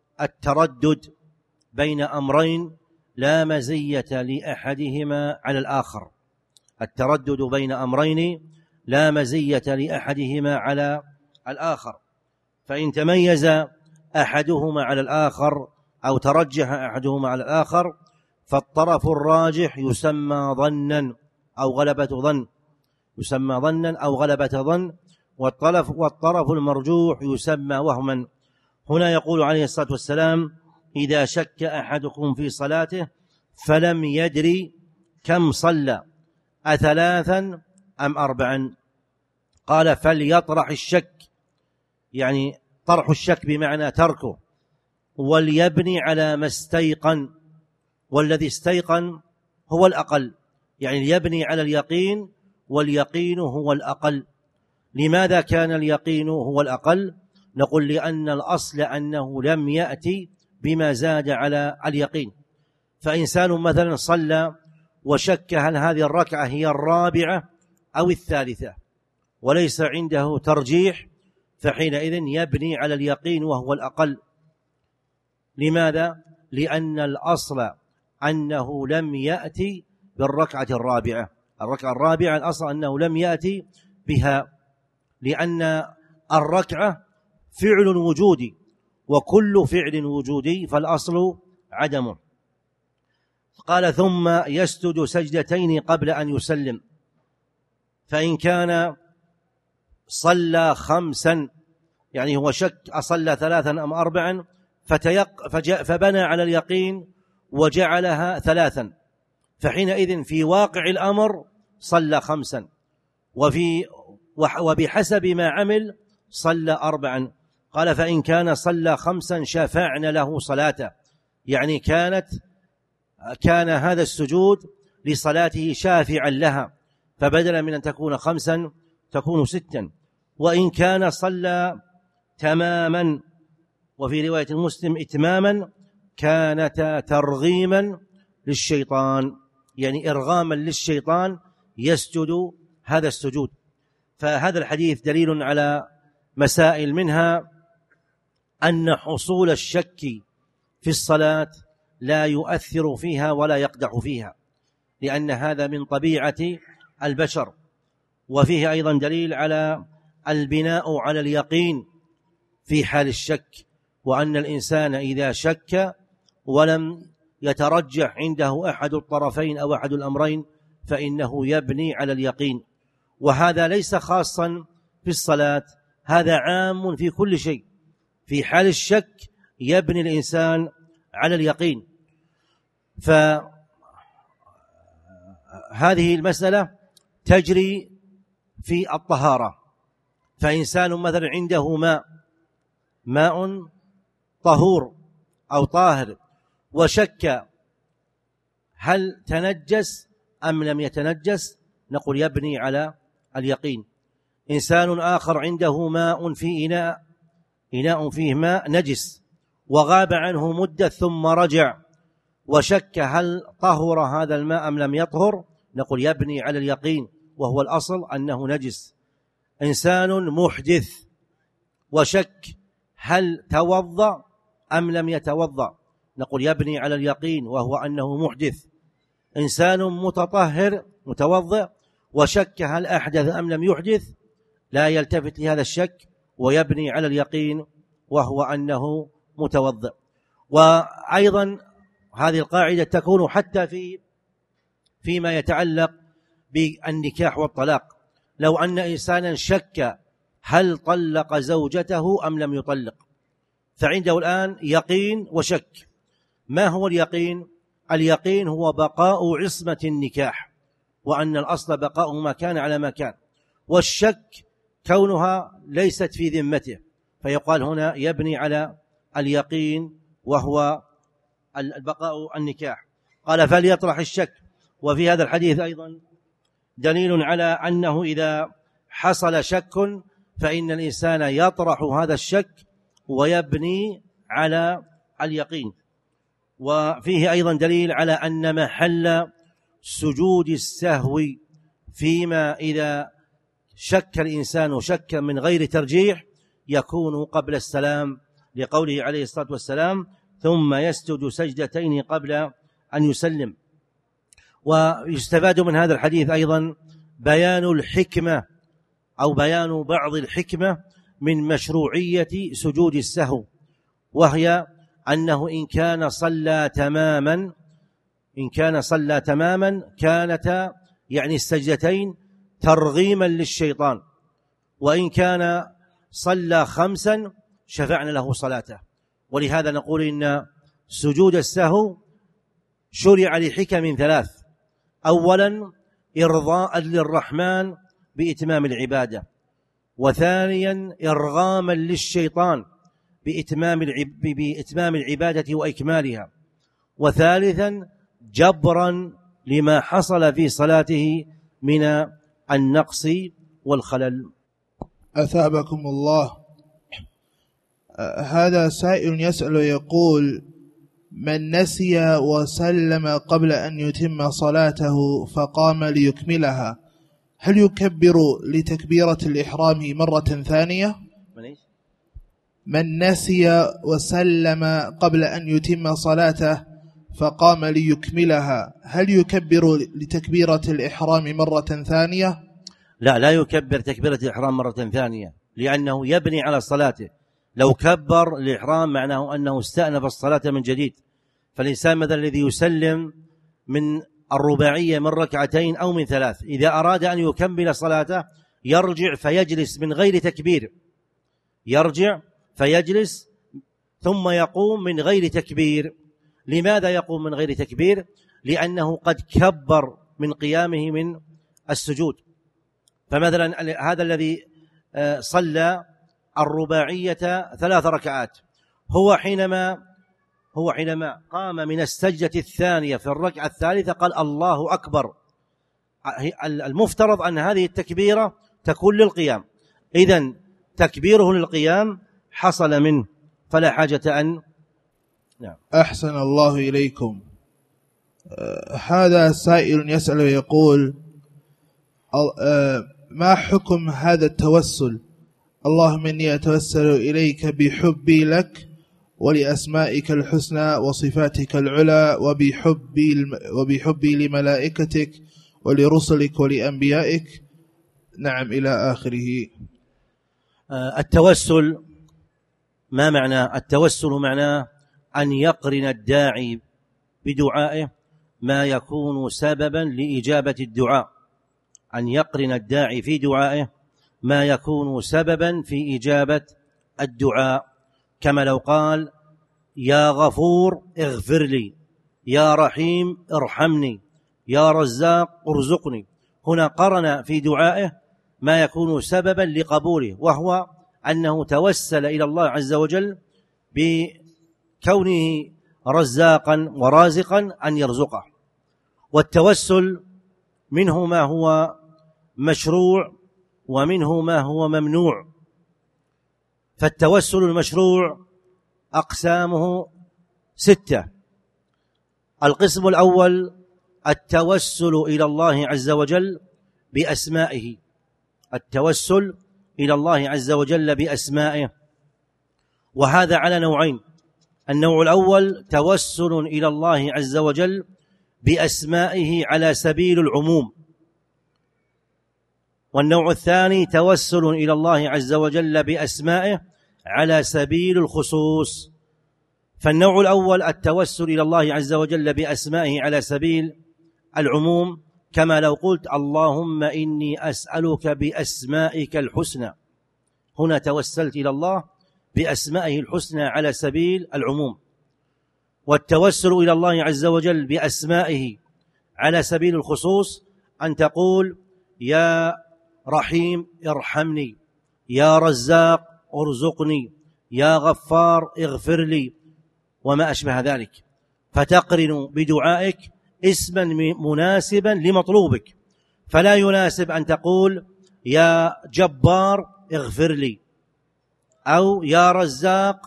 التردد بين أمرين لا مزية لأحدهما على الآخر، التردد بين أمرين لا مزية لأحدهما على الآخر، فإن تميز أحدهما على الآخر أو ترجح أحدهما على الآخر فالطرف الراجح يسمى ظنا أو غلبة ظن يسمى ظنا أو غلبة ظن والطرف, والطرف المرجوح يسمى وهما. هنا يقول عليه الصلاة والسلام: إذا شك أحدكم في صلاته فلم يدري كم صلى أثلاثا أم أربعا، قال: فليطرح الشك، يعني طرح الشك بمعنى تركه، وليبني على ما استيقن، والذي استيقن هو الأقل، يعني ليبني على اليقين، واليقين هو الأقل. لماذا كان اليقين هو الأقل؟ نقول لأن الأصل أنه لم يأتي بما زاد على اليقين. فإنسان مثلا صلى وشك هل هذه الركعة هي الرابعة أو الثالثة وليس عنده ترجيح، فحينئذ يبني على اليقين وهو الأقل. لماذا؟ لأن الأصل أنه لم يأتي بالركعة الرابعة، الركعة الرابعة الأصل أنه لم يأتي بها، لأن الركعة فعل وجودي، وكل فعل وجودي فالأصل عدمه. قال: ثم يسجد سجدتين قبل أن يسلم، فإن كان صلى خمسا، يعني هو شك أصلى ثلاثا أم أربعا فتيق فبنى على اليقين وجعلها ثلاثا، فحينئذ في واقع الأمر صلى خمسا، وفي وبحسب ما عمل صلى أربعا. قال: فإن كان صلى خمسا شفعنا له صلاته، يعني كانت كان هذا السجود لصلاته شافعا لها، فبدلا من أن تكون خمسا تكون ستا. وإن كان صلى تماما، وفي رواية المسلم إتماما، كانتا ترغيما للشيطان، يعني إرغاما للشيطان يسجد هذا السجود. فهذا الحديث دليل على مسائل، منها أن حصول الشك في الصلاة لا يؤثر فيها ولا يقدح فيها، لأن هذا من طبيعة البشر. وفيه أيضا دليل على البناء على اليقين في حال الشك، وأن الإنسان إذا شك ولم يترجح عنده أحد الطرفين أو أحد الأمرين فإنه يبني على اليقين. وهذا ليس خاصا في الصلاة، هذا عام في كل شيء. في حال الشك يبني الإنسان على اليقين. فهذه المسألة تجري في الطهارة، فإنسان مثلا عنده ماء ماء طهور أو طاهر وشك هل تنجس أم لم يتنجس، نقول يبني على اليقين. إنسان آخر عنده ماء في إناء إناء فيه ماء نجس وغاب عنه مدة ثم رجع وشك هل طهر هذا الماء أم لم يطهر، نقول يبني على اليقين وهو الأصل أنه نجس. إنسان محدث وشك هل توضأ أم لم يتوضأ، نقول يبني على اليقين وهو أنه محدث. إنسان متطهر متوضئ وشك هل أحدث أم لم يحدث، لا يلتفت لهذا الشك ويبني على اليقين وهو أنه متوضئ. وأيضا هذه القاعدة تكون حتى في فيما يتعلق بالنكاح والطلاق. لو أن إنسانا شك هل طلق زوجته أم لم يطلق، فعنده الآن يقين وشك. ما هو اليقين؟ اليقين هو بقاء عصمة النكاح، وأن الأصل بقاء ما كان على ما كان، والشك كونها ليست في ذمته، فيقال هنا يبني على اليقين وهو البقاء النكاح. قال فليطرح الشك. وفي هذا الحديث أيضا دليل على أنه إذا حصل شك فإن الإنسان يطرح هذا الشك ويبني على اليقين. وفيه أيضا دليل على أن محل سجود السهو فيما إذا شك الإنسان شك من غير ترجيح يكون قبل السلام، لقوله عليه الصلاة والسلام ثم يسجد سجدتين قبل أن يسلم. ويستفاد من هذا الحديث أيضا بيان الحكمة أو بيان بعض الحكمة من مشروعية سجود السهو، وهي أنه إن كان صلى تماما إن كان صلى تماما كانتا يعني السجدتين ترغيما للشيطان، وإن كان صلى خمسا شفعنا له صلاته. ولهذا نقول إن سجود السهو شرع لحكم ثلاث: أولا إرضاء للرحمن بإتمام العبادة، وثانيا إرغاما للشيطان بإتمام بإتمام العبادة وإكمالها، وثالثا جبرا لما حصل في صلاته من النقص والخلل. أثابكم الله. هذا سائل يسأل يقول: من نسي وسلم قبل أن يتم صلاته فقام ليكملها، هل يكبر لتكبيرة الإحرام مرة ثانية؟ من نسي وسلم قبل أن يتم صلاته فقام ليكملها، هل يكبر لتكبيرة الإحرام مرة ثانية؟ لا، لا يكبر تكبيرة الإحرام مرة ثانية، لأنه يبني على صلاته. لو كبر الإحرام معناه أنه استأنف الصلاة من جديد. فالإنسان مثلا الذي يسلم من الرباعية من ركعتين أو من ثلاث، إذا أراد أن يكمل صلاته يرجع فيجلس من غير تكبير، يرجع فيجلس ثم يقوم من غير تكبير. لماذا يقوم من غير تكبير؟ لأنه قد كبر من قيامه من السجود. فمثلا هذا الذي صلى الرباعية ثلاث ركعات، هو حينما هو حينما قام من السجدة الثانية في الركعة الثالثة قال الله أكبر. المفترض أن هذه التكبيرة تكون للقيام، إذن تكبيره للقيام حصل منه، فلا حاجة أن نعم. أحسن الله إليكم. أه هذا سائل يسأل ويقول: أه ما حكم هذا التوسل؟ اللهم إني أتوسل إليك بحبي لك ولأسمائك الحسنى وصفاتك العلى وبحبي, وبحبي لملائكتك ولرسلك ولأنبيائك، نعم إلى آخره. التوسل ما معنى؟ التوسل معناه أن يقرن الداعي بدعائه ما يكون سببا لإجابة الدعاء، أن يقرن الداعي في دعائه ما يكون سببا في إجابة الدعاء، كما لو قال يا غفور اغفر لي، يا رحيم ارحمني، يا رزاق ارزقني. هنا قرن في دعائه ما يكون سببا لقبوله، وهو أنه توسل إلى الله عز وجل بكونه رزاقا ورازقا أن يرزقه. والتوسل منه ما هو مشروع ومنه ما هو ممنوع. فالتوسل المشروع أقسامه ستة. القسم الأول التوسل إلى الله عز وجل بأسمائه، التوسل إلى الله عز وجل بأسمائه، وهذا على نوعين. النوع الأول توسل إلى الله عز وجل بأسمائه على سبيل العموم، والنوع الثاني توسل إلى الله عز وجل بأسمائه على سبيل الخصوص. فالنوع الأول التوسل إلى الله عز وجل بأسمائه على سبيل العموم، كما لو قلت اللهم إني أسألك بأسمائك الحسنى، هنا توسلت إلى الله بأسمائه الحسنى على سبيل العموم. والتوسل إلى الله عز وجل بأسمائه على سبيل الخصوص أن تقول يا رحيم ارحمني، يا رزاق ارزقني، يا غفار اغفر لي، وما أشبه ذلك، فتقرن بدعائك اسما مناسبا لمطلوبك. فلا يناسب أن تقول يا جبار اغفر لي أو يا رزاق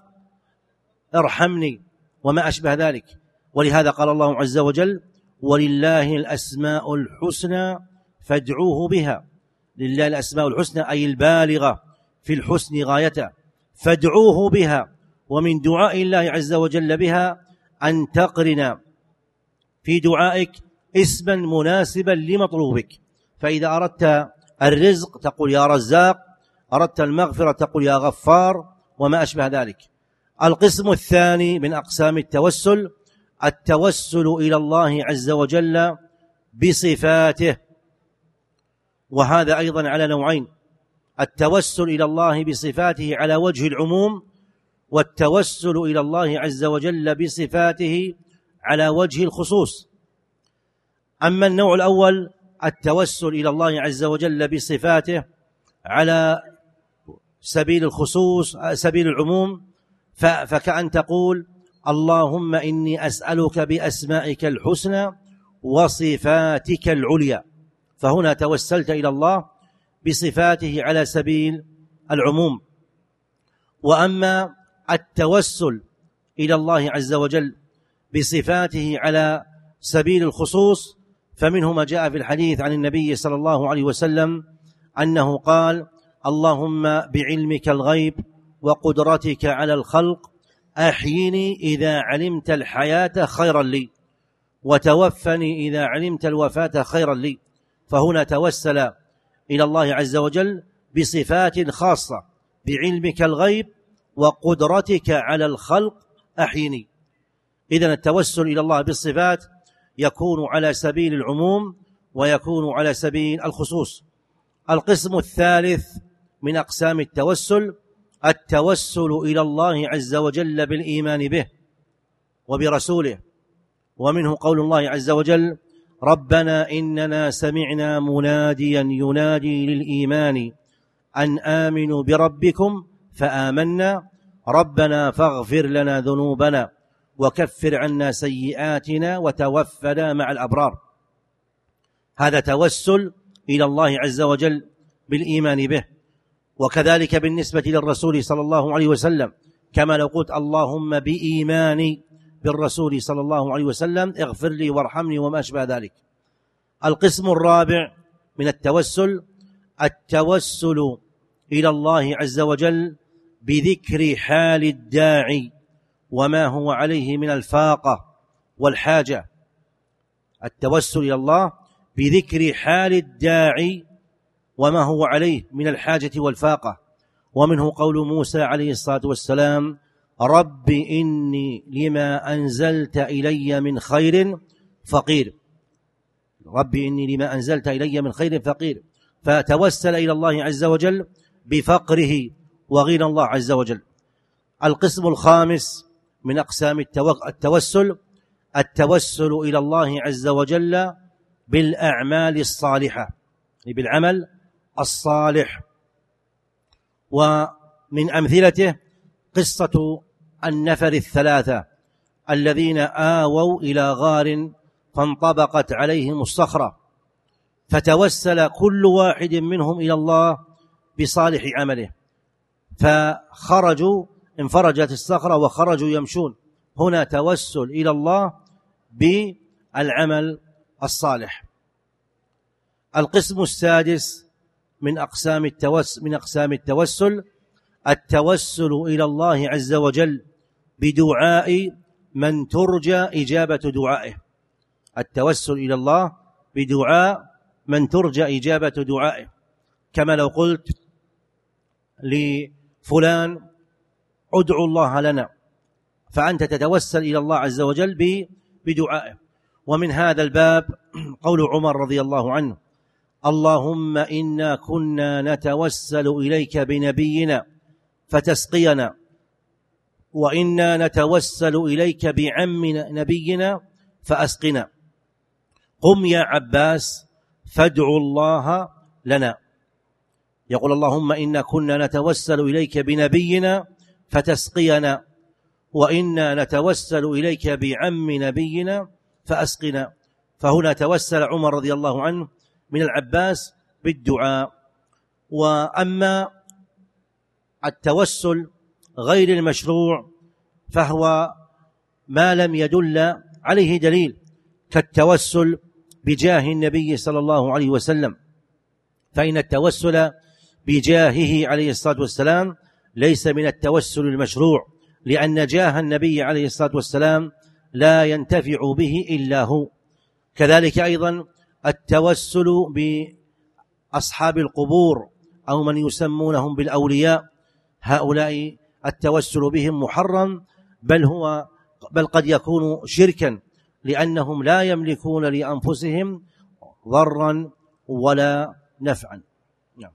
ارحمني وما أشبه ذلك. ولهذا قال الله عز وجل ولله الأسماء الحسنى فادعوه بها. لله الأسماء الحسنى أي البالغة في الحسن غايته، فادعوه بها. ومن دعاء الله عز وجل بها أن تقرن في دعائك اسما مناسبا لمطلوبك. فإذا أردت الرزق تقول يا رزاق، أردت المغفرة تقول يا غفار، وما أشبه ذلك. القسم الثاني من أقسام التوسل التوسل إلى الله عز وجل بصفاته، وهذا أيضا على نوعين: التوسل إلى الله بصفاته على وجه العموم، والتوسل إلى الله عز وجل بصفاته على وجه الخصوص. أما النوع الأول التوسل إلى الله عز وجل بصفاته على سبيل الخصوص سبيل العموم، فكأن تقول اللهم إني أسألك بأسمائك الحسنى وصفاتك العليا، فهنا توسلت إلى الله بصفاته على سبيل العموم. وأما التوسل إلى الله عز وجل بصفاته على سبيل الخصوص فمنه ما جاء في الحديث عن النبي صلى الله عليه وسلم أنه قال اللهم بعلمك الغيب وقدرتك على الخلق أحيني إذا علمت الحياة خيرا لي، وتوفني إذا علمت الوفاة خيرا لي. فهنا توسل إلى الله عز وجل بصفات خاصة: بعلمك الغيب وقدرتك على الخلق أحيني. إذن التوسل إلى الله بالصفات يكون على سبيل العموم ويكون على سبيل الخصوص. القسم الثالث من أقسام التوسل التوسل إلى الله عز وجل بالإيمان به وبرسوله، ومنه قول الله عز وجل ربنا إننا سمعنا مناديا ينادي للإيمان أن آمنوا بربكم فآمنا ربنا فاغفر لنا ذنوبنا وكفر عنا سيئاتنا وتوفنا مع الأبرار. هذا توسل إلى الله عز وجل بالإيمان به. وكذلك بالنسبة للرسول صلى الله عليه وسلم، كما لو قلت اللهم بإيماني بالرسول صلى الله عليه وسلم اغفر لي وارحمني وما أشبه ذلك. القسم الرابع من التوسل التوسل إلى الله عز وجل بذكر حال الداعي وما هو عليه من الفاقة والحاجة. التوسل إلى الله بذكر حال الداعي وما هو عليه من الحاجة والفاقة، ومنه قول موسى عليه الصلاة والسلام رب إني لما أنزلت إلي من خير فقير. رب إني لما أنزلت إلي من خير فقير، فتوسل إلى الله عز وجل بفقره وغنى الله عز وجل. القسم الخامس من أقسام التوسل التوسل إلى الله عز وجل بالأعمال الصالحة، بالعمل الصالح. من أمثلته قصة النفر الثلاثة الذين آووا إلى غار فانطبقت عليهم الصخرة، فتوسل كل واحد منهم إلى الله بصالح عمله، فخرجوا انفرجت الصخرة وخرجوا يمشون. هنا توسل إلى الله بالعمل الصالح. القسم السادس من أقسام التوسل من أقسام التوسل التوسل إلى الله عز وجل بدعاء من ترجى إجابة دعائه. التوسل إلى الله بدعاء من ترجى إجابة دعائه، كما لو قلت لفلان ادعو الله لنا، فأنت تتوسل إلى الله عز وجل بدعائه. ومن هذا الباب قول عمر رضي الله عنه: اللهم إنا كنا نتوسل إليك بنبينا فتسقينا، وإنا نتوسل إليك بعم نبينا فأسقنا، قم يا عباس فادعوا الله لنا. يقول: اللهم إنا كنا نتوسل إليك بنبينا فتسقينا، وإنا نتوسل إليك بعم نبينا فأسقنا. فهنا توسل عمر رضي الله عنه من العباس بالدعاء. وأما التوسل غير المشروع فهو ما لم يدل عليه دليل، كالتوسل بجاه النبي صلى الله عليه وسلم، فإن التوسل بجاهه عليه الصلاة والسلام ليس من التوسل المشروع، لأن جاه النبي عليه الصلاة والسلام لا ينتفع به إلا هو. كذلك أيضا التوسل بأصحاب القبور أو من يسمونهم بالأولياء، هؤلاء التوسل بهم محرم، بل هو بل قد يكون شركا، لأنهم لا يملكون لأنفسهم ضرا ولا نفعا. نعم.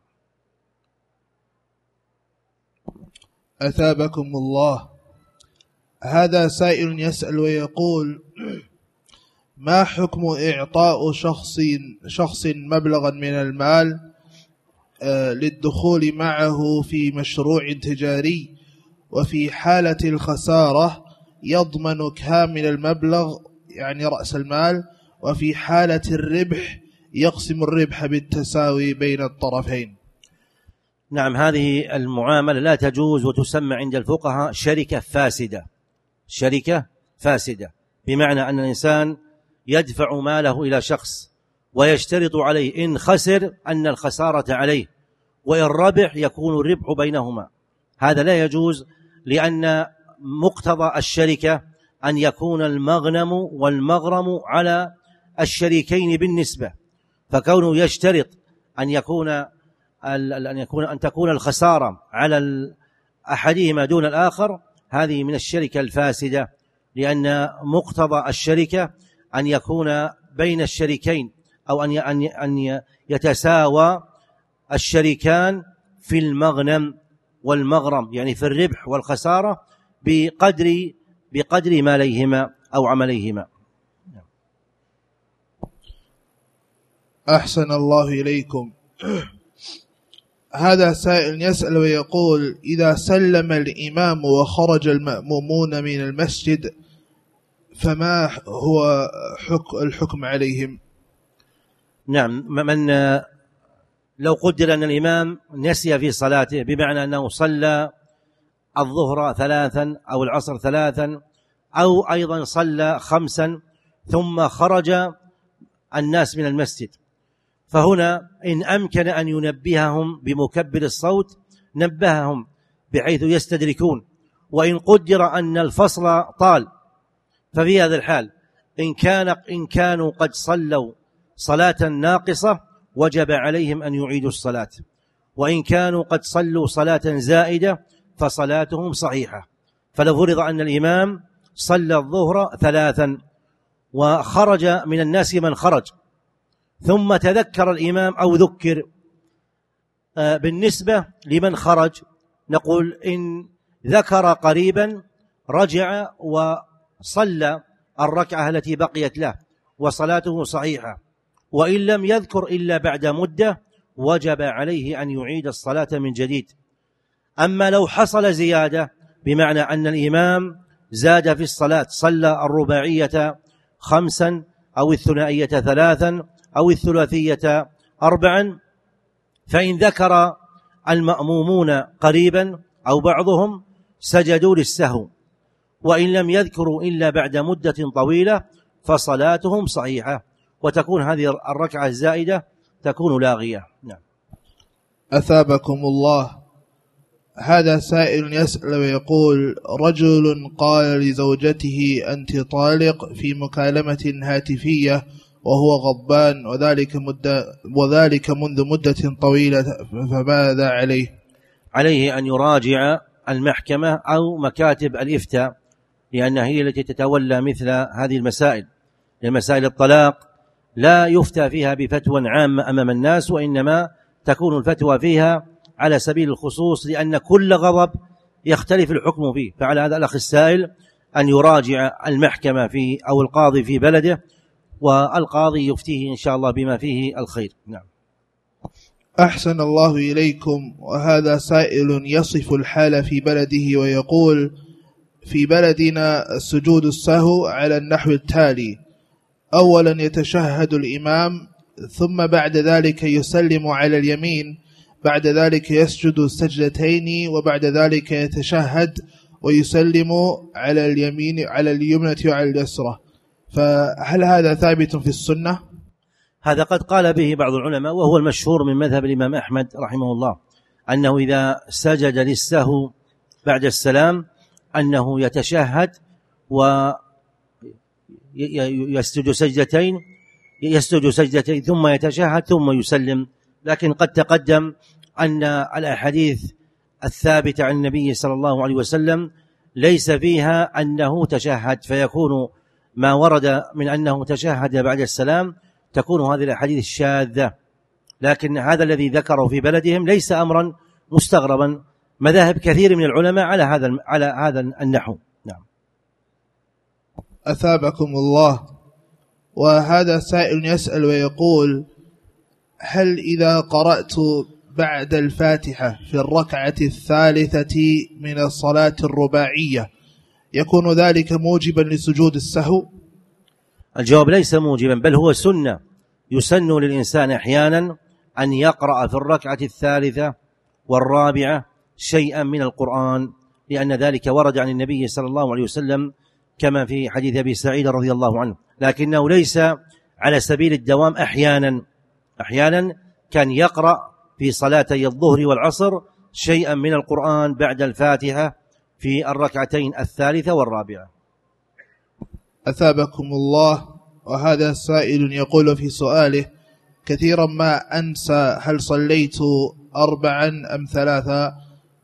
أثابكم الله. هذا سائل يسأل ويقول: ما حكم إعطاء شخص شخص مبلغا من المال للدخول معه في مشروع تجاري، وفي حالة الخسارة يضمن كامل المبلغ يعني رأس المال، وفي حالة الربح يقسم الربح بالتساوي بين الطرفين؟ نعم، هذه المعاملة لا تجوز، وتسمى عند الفقهاء شركة فاسدة. شركة فاسدة بمعنى أن الإنسان يدفع ماله إلى شخص ويشترط عليه إن خسر أن الخسارة عليه، وإن ربح يكون الربح بينهما. هذا لا يجوز، لأن مقتضى الشركة أن يكون المغنم والمغرم على الشريكين بالنسبة، فكونه يشترط أن يكون أن يكون أن تكون الخسارة على أحدهما دون الآخر، هذه من الشركة الفاسدة، لأن مقتضى الشركة أن يكون بين الشريكين أو أن أن يتساوى الشريكان في المغنم والمغرم، يعني في الربح والخسارة بقدر بقدر ماليهما أو عمليهما. أحسن الله إليكم. هذا سائل يسأل ويقول: إذا سلم الإمام وخرج المأمومون من المسجد فما هو الحكم عليهم؟ نعم، من لو قدر أن الإمام نسي في صلاته، بمعنى أنه صلى الظهر ثلاثا أو العصر ثلاثا أو أيضا صلى خمسا ثم خرج الناس من المسجد، فهنا إن أمكن أن ينبههم بمكبر الصوت نبههم بحيث يستدركون. وإن قدر أن الفصل طال، ففي هذا الحال إن كان إن كانوا قد صلوا صلاة ناقصة وجب عليهم أن يعيدوا الصلاة، وإن كانوا قد صلوا صلاة زائدة فصلاتهم صحيحة. فلو فرض أن الإمام صلى الظهر ثلاثا وخرج من الناس من خرج، ثم تذكر الإمام أو ذكر، بالنسبة لمن خرج نقول إن ذكر قريبا رجع وصلى الركعة التي بقيت له وصلاته صحيحة، وإن لم يذكر إلا بعد مدة وجب عليه أن يعيد الصلاة من جديد. أما لو حصل زيادة بمعنى أن الإمام زاد في الصلاة، صلى الرباعية خمسا أو الثنائية ثلاثا أو الثلاثية أربعا، فإن ذكر المأمومون قريبا أو بعضهم سجدوا للسهو، وإن لم يذكروا إلا بعد مدة طويلة فصلاتهم صحيحة، وتكون هذه الركعة الزائدة تكون لاغية. نعم. أثابكم الله. هذا سائل يسأل ويقول: رجل قال لزوجته أنت طالق في مكالمة هاتفية وهو غضبان، وذلك, مدة وذلك منذ مدة طويلة، فماذا عليه؟ عليه أن يراجع المحكمة أو مكاتب الإفتاء، لأنها هي التي تتولى مثل هذه المسائل. لمسائل الطلاق لا يفتى فيها بفتوى عامة أمام الناس، وإنما تكون الفتوى فيها على سبيل الخصوص، لأن كل غضب يختلف الحكم فيه. فعلى هذا الأخ السائل أن يراجع المحكمة في أو القاضي في بلده، والقاضي يفتيه إن شاء الله بما فيه الخير. نعم. أحسن الله إليكم. وهذا سائل يصف الحال في بلده ويقول: في بلدنا سجود السهو على النحو التالي: أولا يتشهد الإمام، ثم بعد ذلك يسلم على اليمين، بعد ذلك يسجد السجدتين، وبعد ذلك يتشهد ويسلم على اليمين على اليمنى وعلى اليسرى. فهل هذا ثابت في السنة؟ هذا قد قال به بعض العلماء، وهو المشهور من مذهب الإمام أحمد رحمه الله، أنه إذا سجد للسهو بعد السلام أنه يتشهد ويسجد سجدتين يسجد سجدتين ثم يتشهد ثم يسلم. لكن قد تقدم أن الأحاديث الثابتة عن النبي صلى الله عليه وسلم ليس فيها أنه تشهد، فيكون ما ورد من أنه تشهد بعد السلام تكون هذه الأحاديث الشاذة. لكن هذا الذي ذكره في بلدهم ليس أمرا مستغربا، مذاهب كثير من العلماء على هذا على هذا النحو. نعم. أثابكم الله. وهذا سائل يسأل ويقول: هل إذا قرأت بعد الفاتحة في الركعة الثالثة من الصلاة الرباعية يكون ذلك موجبا لسجود السهو؟ الجواب ليس موجبا، بل هو سنة. يسن للإنسان أحيانا أن يقرأ في الركعة الثالثة والرابعة شيئا من القرآن، لأن ذلك ورد عن النبي صلى الله عليه وسلم كما في حديث أبي سعيد رضي الله عنه، لكنه ليس على سبيل الدوام. أحيانا أحيانا كان يقرأ في صلاتي الظهر والعصر شيئا من القرآن بعد الفاتحة في الركعتين الثالثة والرابعة. أثابكم الله. وهذا سائل يقول في سؤاله: كثيرا ما أنسى هل صليت أربعا أم ثلاثة،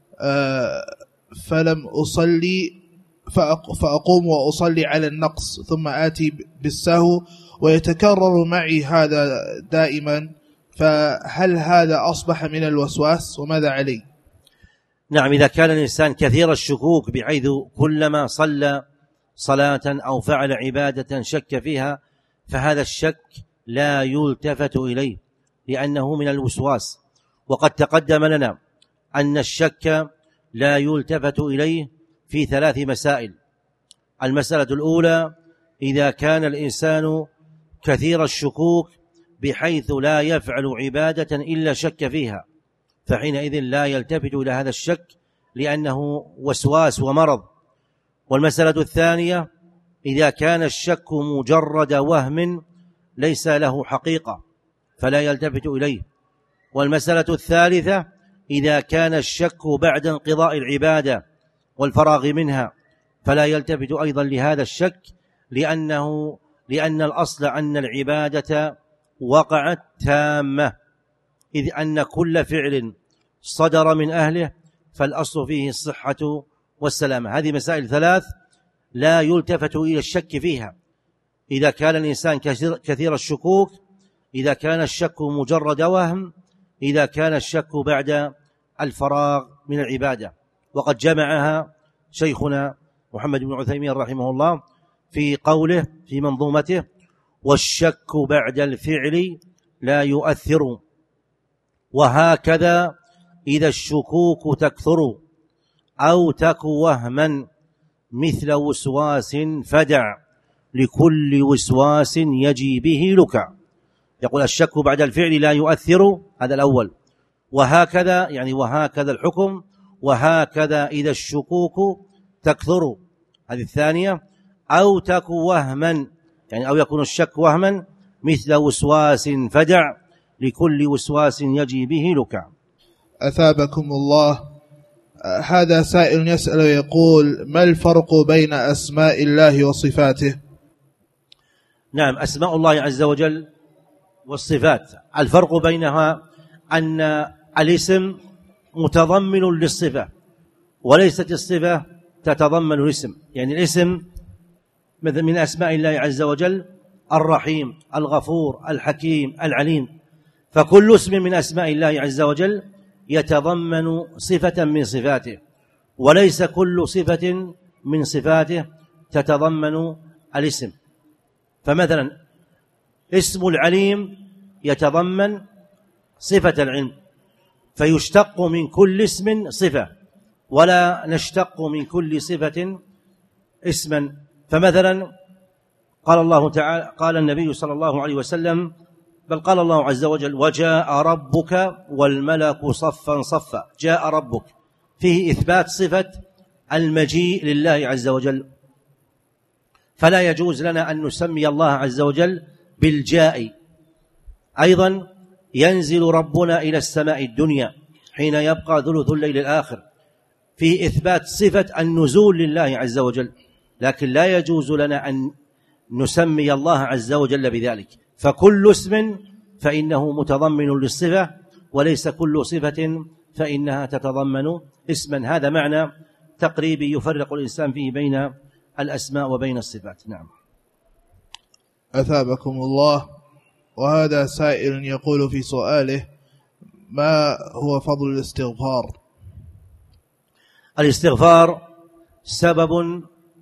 فلم أصلي فأقوم وأصلي على النقص ثم آتي بالسهو، ويتكرر معي هذا دائما، فهل هذا أصبح من الوسواس وماذا علي؟ نعم، إذا كان الإنسان كثير الشكوك بحيث كلما صلى صلاة أو فعل عبادة شك فيها، فهذا الشك لا يلتفت إليه لأنه من الوسواس. وقد تقدم لنا أن الشك لا يلتفت إليه في ثلاث مسائل. المسألة الأولى: إذا كان الإنسان كثير الشكوك بحيث لا يفعل عبادة إلا شك فيها، فحينئذ لا يلتفت إلى هذا الشك لأنه وسواس ومرض. والمسألة الثانية: إذا كان الشك مجرد وهم ليس له حقيقة فلا يلتفت إليه. والمسألة الثالثة: إذا كان الشك بعد انقضاء العبادة والفراغ منها فلا يلتفت أيضا لهذا الشك، لأنه لأن الأصل أن العبادة وقعت تامة، إذ أن كل فعل صدر من أهله فالأصل فيه الصحة والسلامة. هذه مسائل ثلاث لا يلتفت إلى الشك فيها. إذا كان الإنسان كثير الشكوك، إذا كان الشك مجرد وهم، إذا كان الشك بعد الفراغ من العبادة. وقد جمعها شيخنا محمد بن عثيمين رحمه الله في قوله في منظومته: والشك بعد الفعل لا يؤثر، وهكذا إذا الشكوك تكثر أو تك وهما مثل وسواس فدع لكل وسواس يجي به لكع. يقول الشك بعد الفعل لا يؤثر، هذا الأول. وهكذا يعني وهكذا الحكم، وهكذا إذا الشكوك تكثر، هذه الثانية. أو تك وهما يعني أو يكون الشك وهما مثل وسواس فدع لكل وسواس يجي به لكع. أثابكم الله. هذا سائل يسأل ويقول: ما الفرق بين أسماء الله وصفاته؟ نعم، أسماء الله عز وجل والصفات الفرق بينها أن الاسم متضمن للصفة وليست الصفة تتضمن الاسم. يعني الاسم مثل من أسماء الله عز وجل الرحيم، الغفور، الحكيم، العليم، فكل اسم من أسماء الله عز وجل يتضمن صفة من صفاته، وليس كل صفة من صفاته تتضمن الاسم. فمثلا اسم العليم يتضمن صفة العلم، فيشتق من كل اسم صفة، ولا نشتق من كل صفة اسما. فمثلا قال الله تعالى قال النبي صلى الله عليه وسلم، بل قال الله عز وجل: وجاء ربك والملك صفا صفا. جاء ربك فيه إثبات صفة المجيء لله عز وجل، فلا يجوز لنا أن نسمي الله عز وجل بالجاء. أيضا ينزل ربنا إلى السماء الدنيا حين يبقى ثلث الليل الآخر، فيه إثبات صفة النزول لله عز وجل، لكن لا يجوز لنا أن نسمي الله عز وجل بذلك. فكل اسم فإنه متضمن للصفة، وليس كل صفة فإنها تتضمن اسما. هذا معنى تقريبي يفرق الإنسان فيه بين الأسماء وبين الصفات. نعم. أثابكم الله. وهذا سائل يقول في سؤاله: ما هو فضل الاستغفار؟ الاستغفار سبب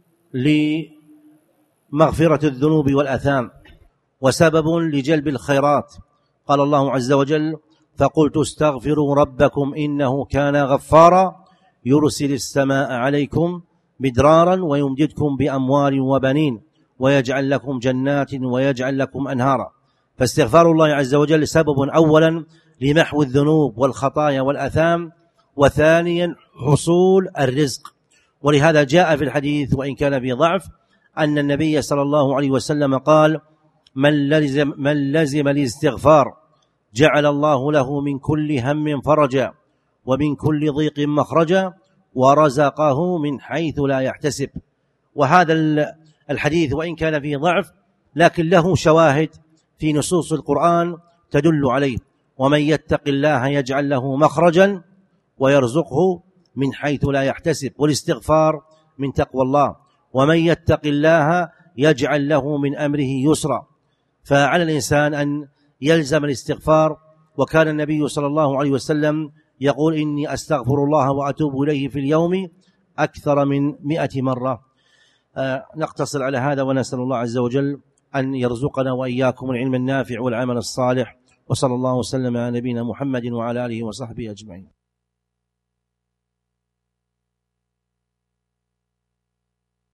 لمغفرة الذنوب والآثام، وسبب لجلب الخيرات. قال الله عز وجل: فقلت استغفروا ربكم إنه كان غفارا يرسل السماء عليكم مدرارا ويمددكم بأموال وبنين ويجعل لكم جنات ويجعل لكم أنهارا. فاستغفار الله عز وجل سبب أولا لمحو الذنوب والخطايا والآثام، وثانيا حصول الرزق. ولهذا جاء في الحديث وإن كان في ضعف أن النبي صلى الله عليه وسلم قال: من لزم, من لزم الاستغفار جعل الله له من كل هم فرجا ومن كل ضيق مخرجا ورزقه من حيث لا يحتسب. وهذا الحديث وإن كان فيه ضعف لكن له شواهد في نصوص القرآن تدل عليه: ومن يتق الله يجعل له مخرجا ويرزقه من حيث لا يحتسب. والاستغفار من تقوى الله: ومن يتق الله يجعل له من أمره يسرا. فعلى الإنسان أن يلزم الاستغفار. وكان النبي صلى الله عليه وسلم يقول: إني أستغفر الله وأتوب إليه في اليوم أكثر من مئة مرة. آه نقتصر على هذا، ونسأل الله عز وجل أن يرزقنا وإياكم العلم النافع والعمل الصالح. وصلى الله وسلم على نبينا محمد وعلى آله وصحبه أجمعين.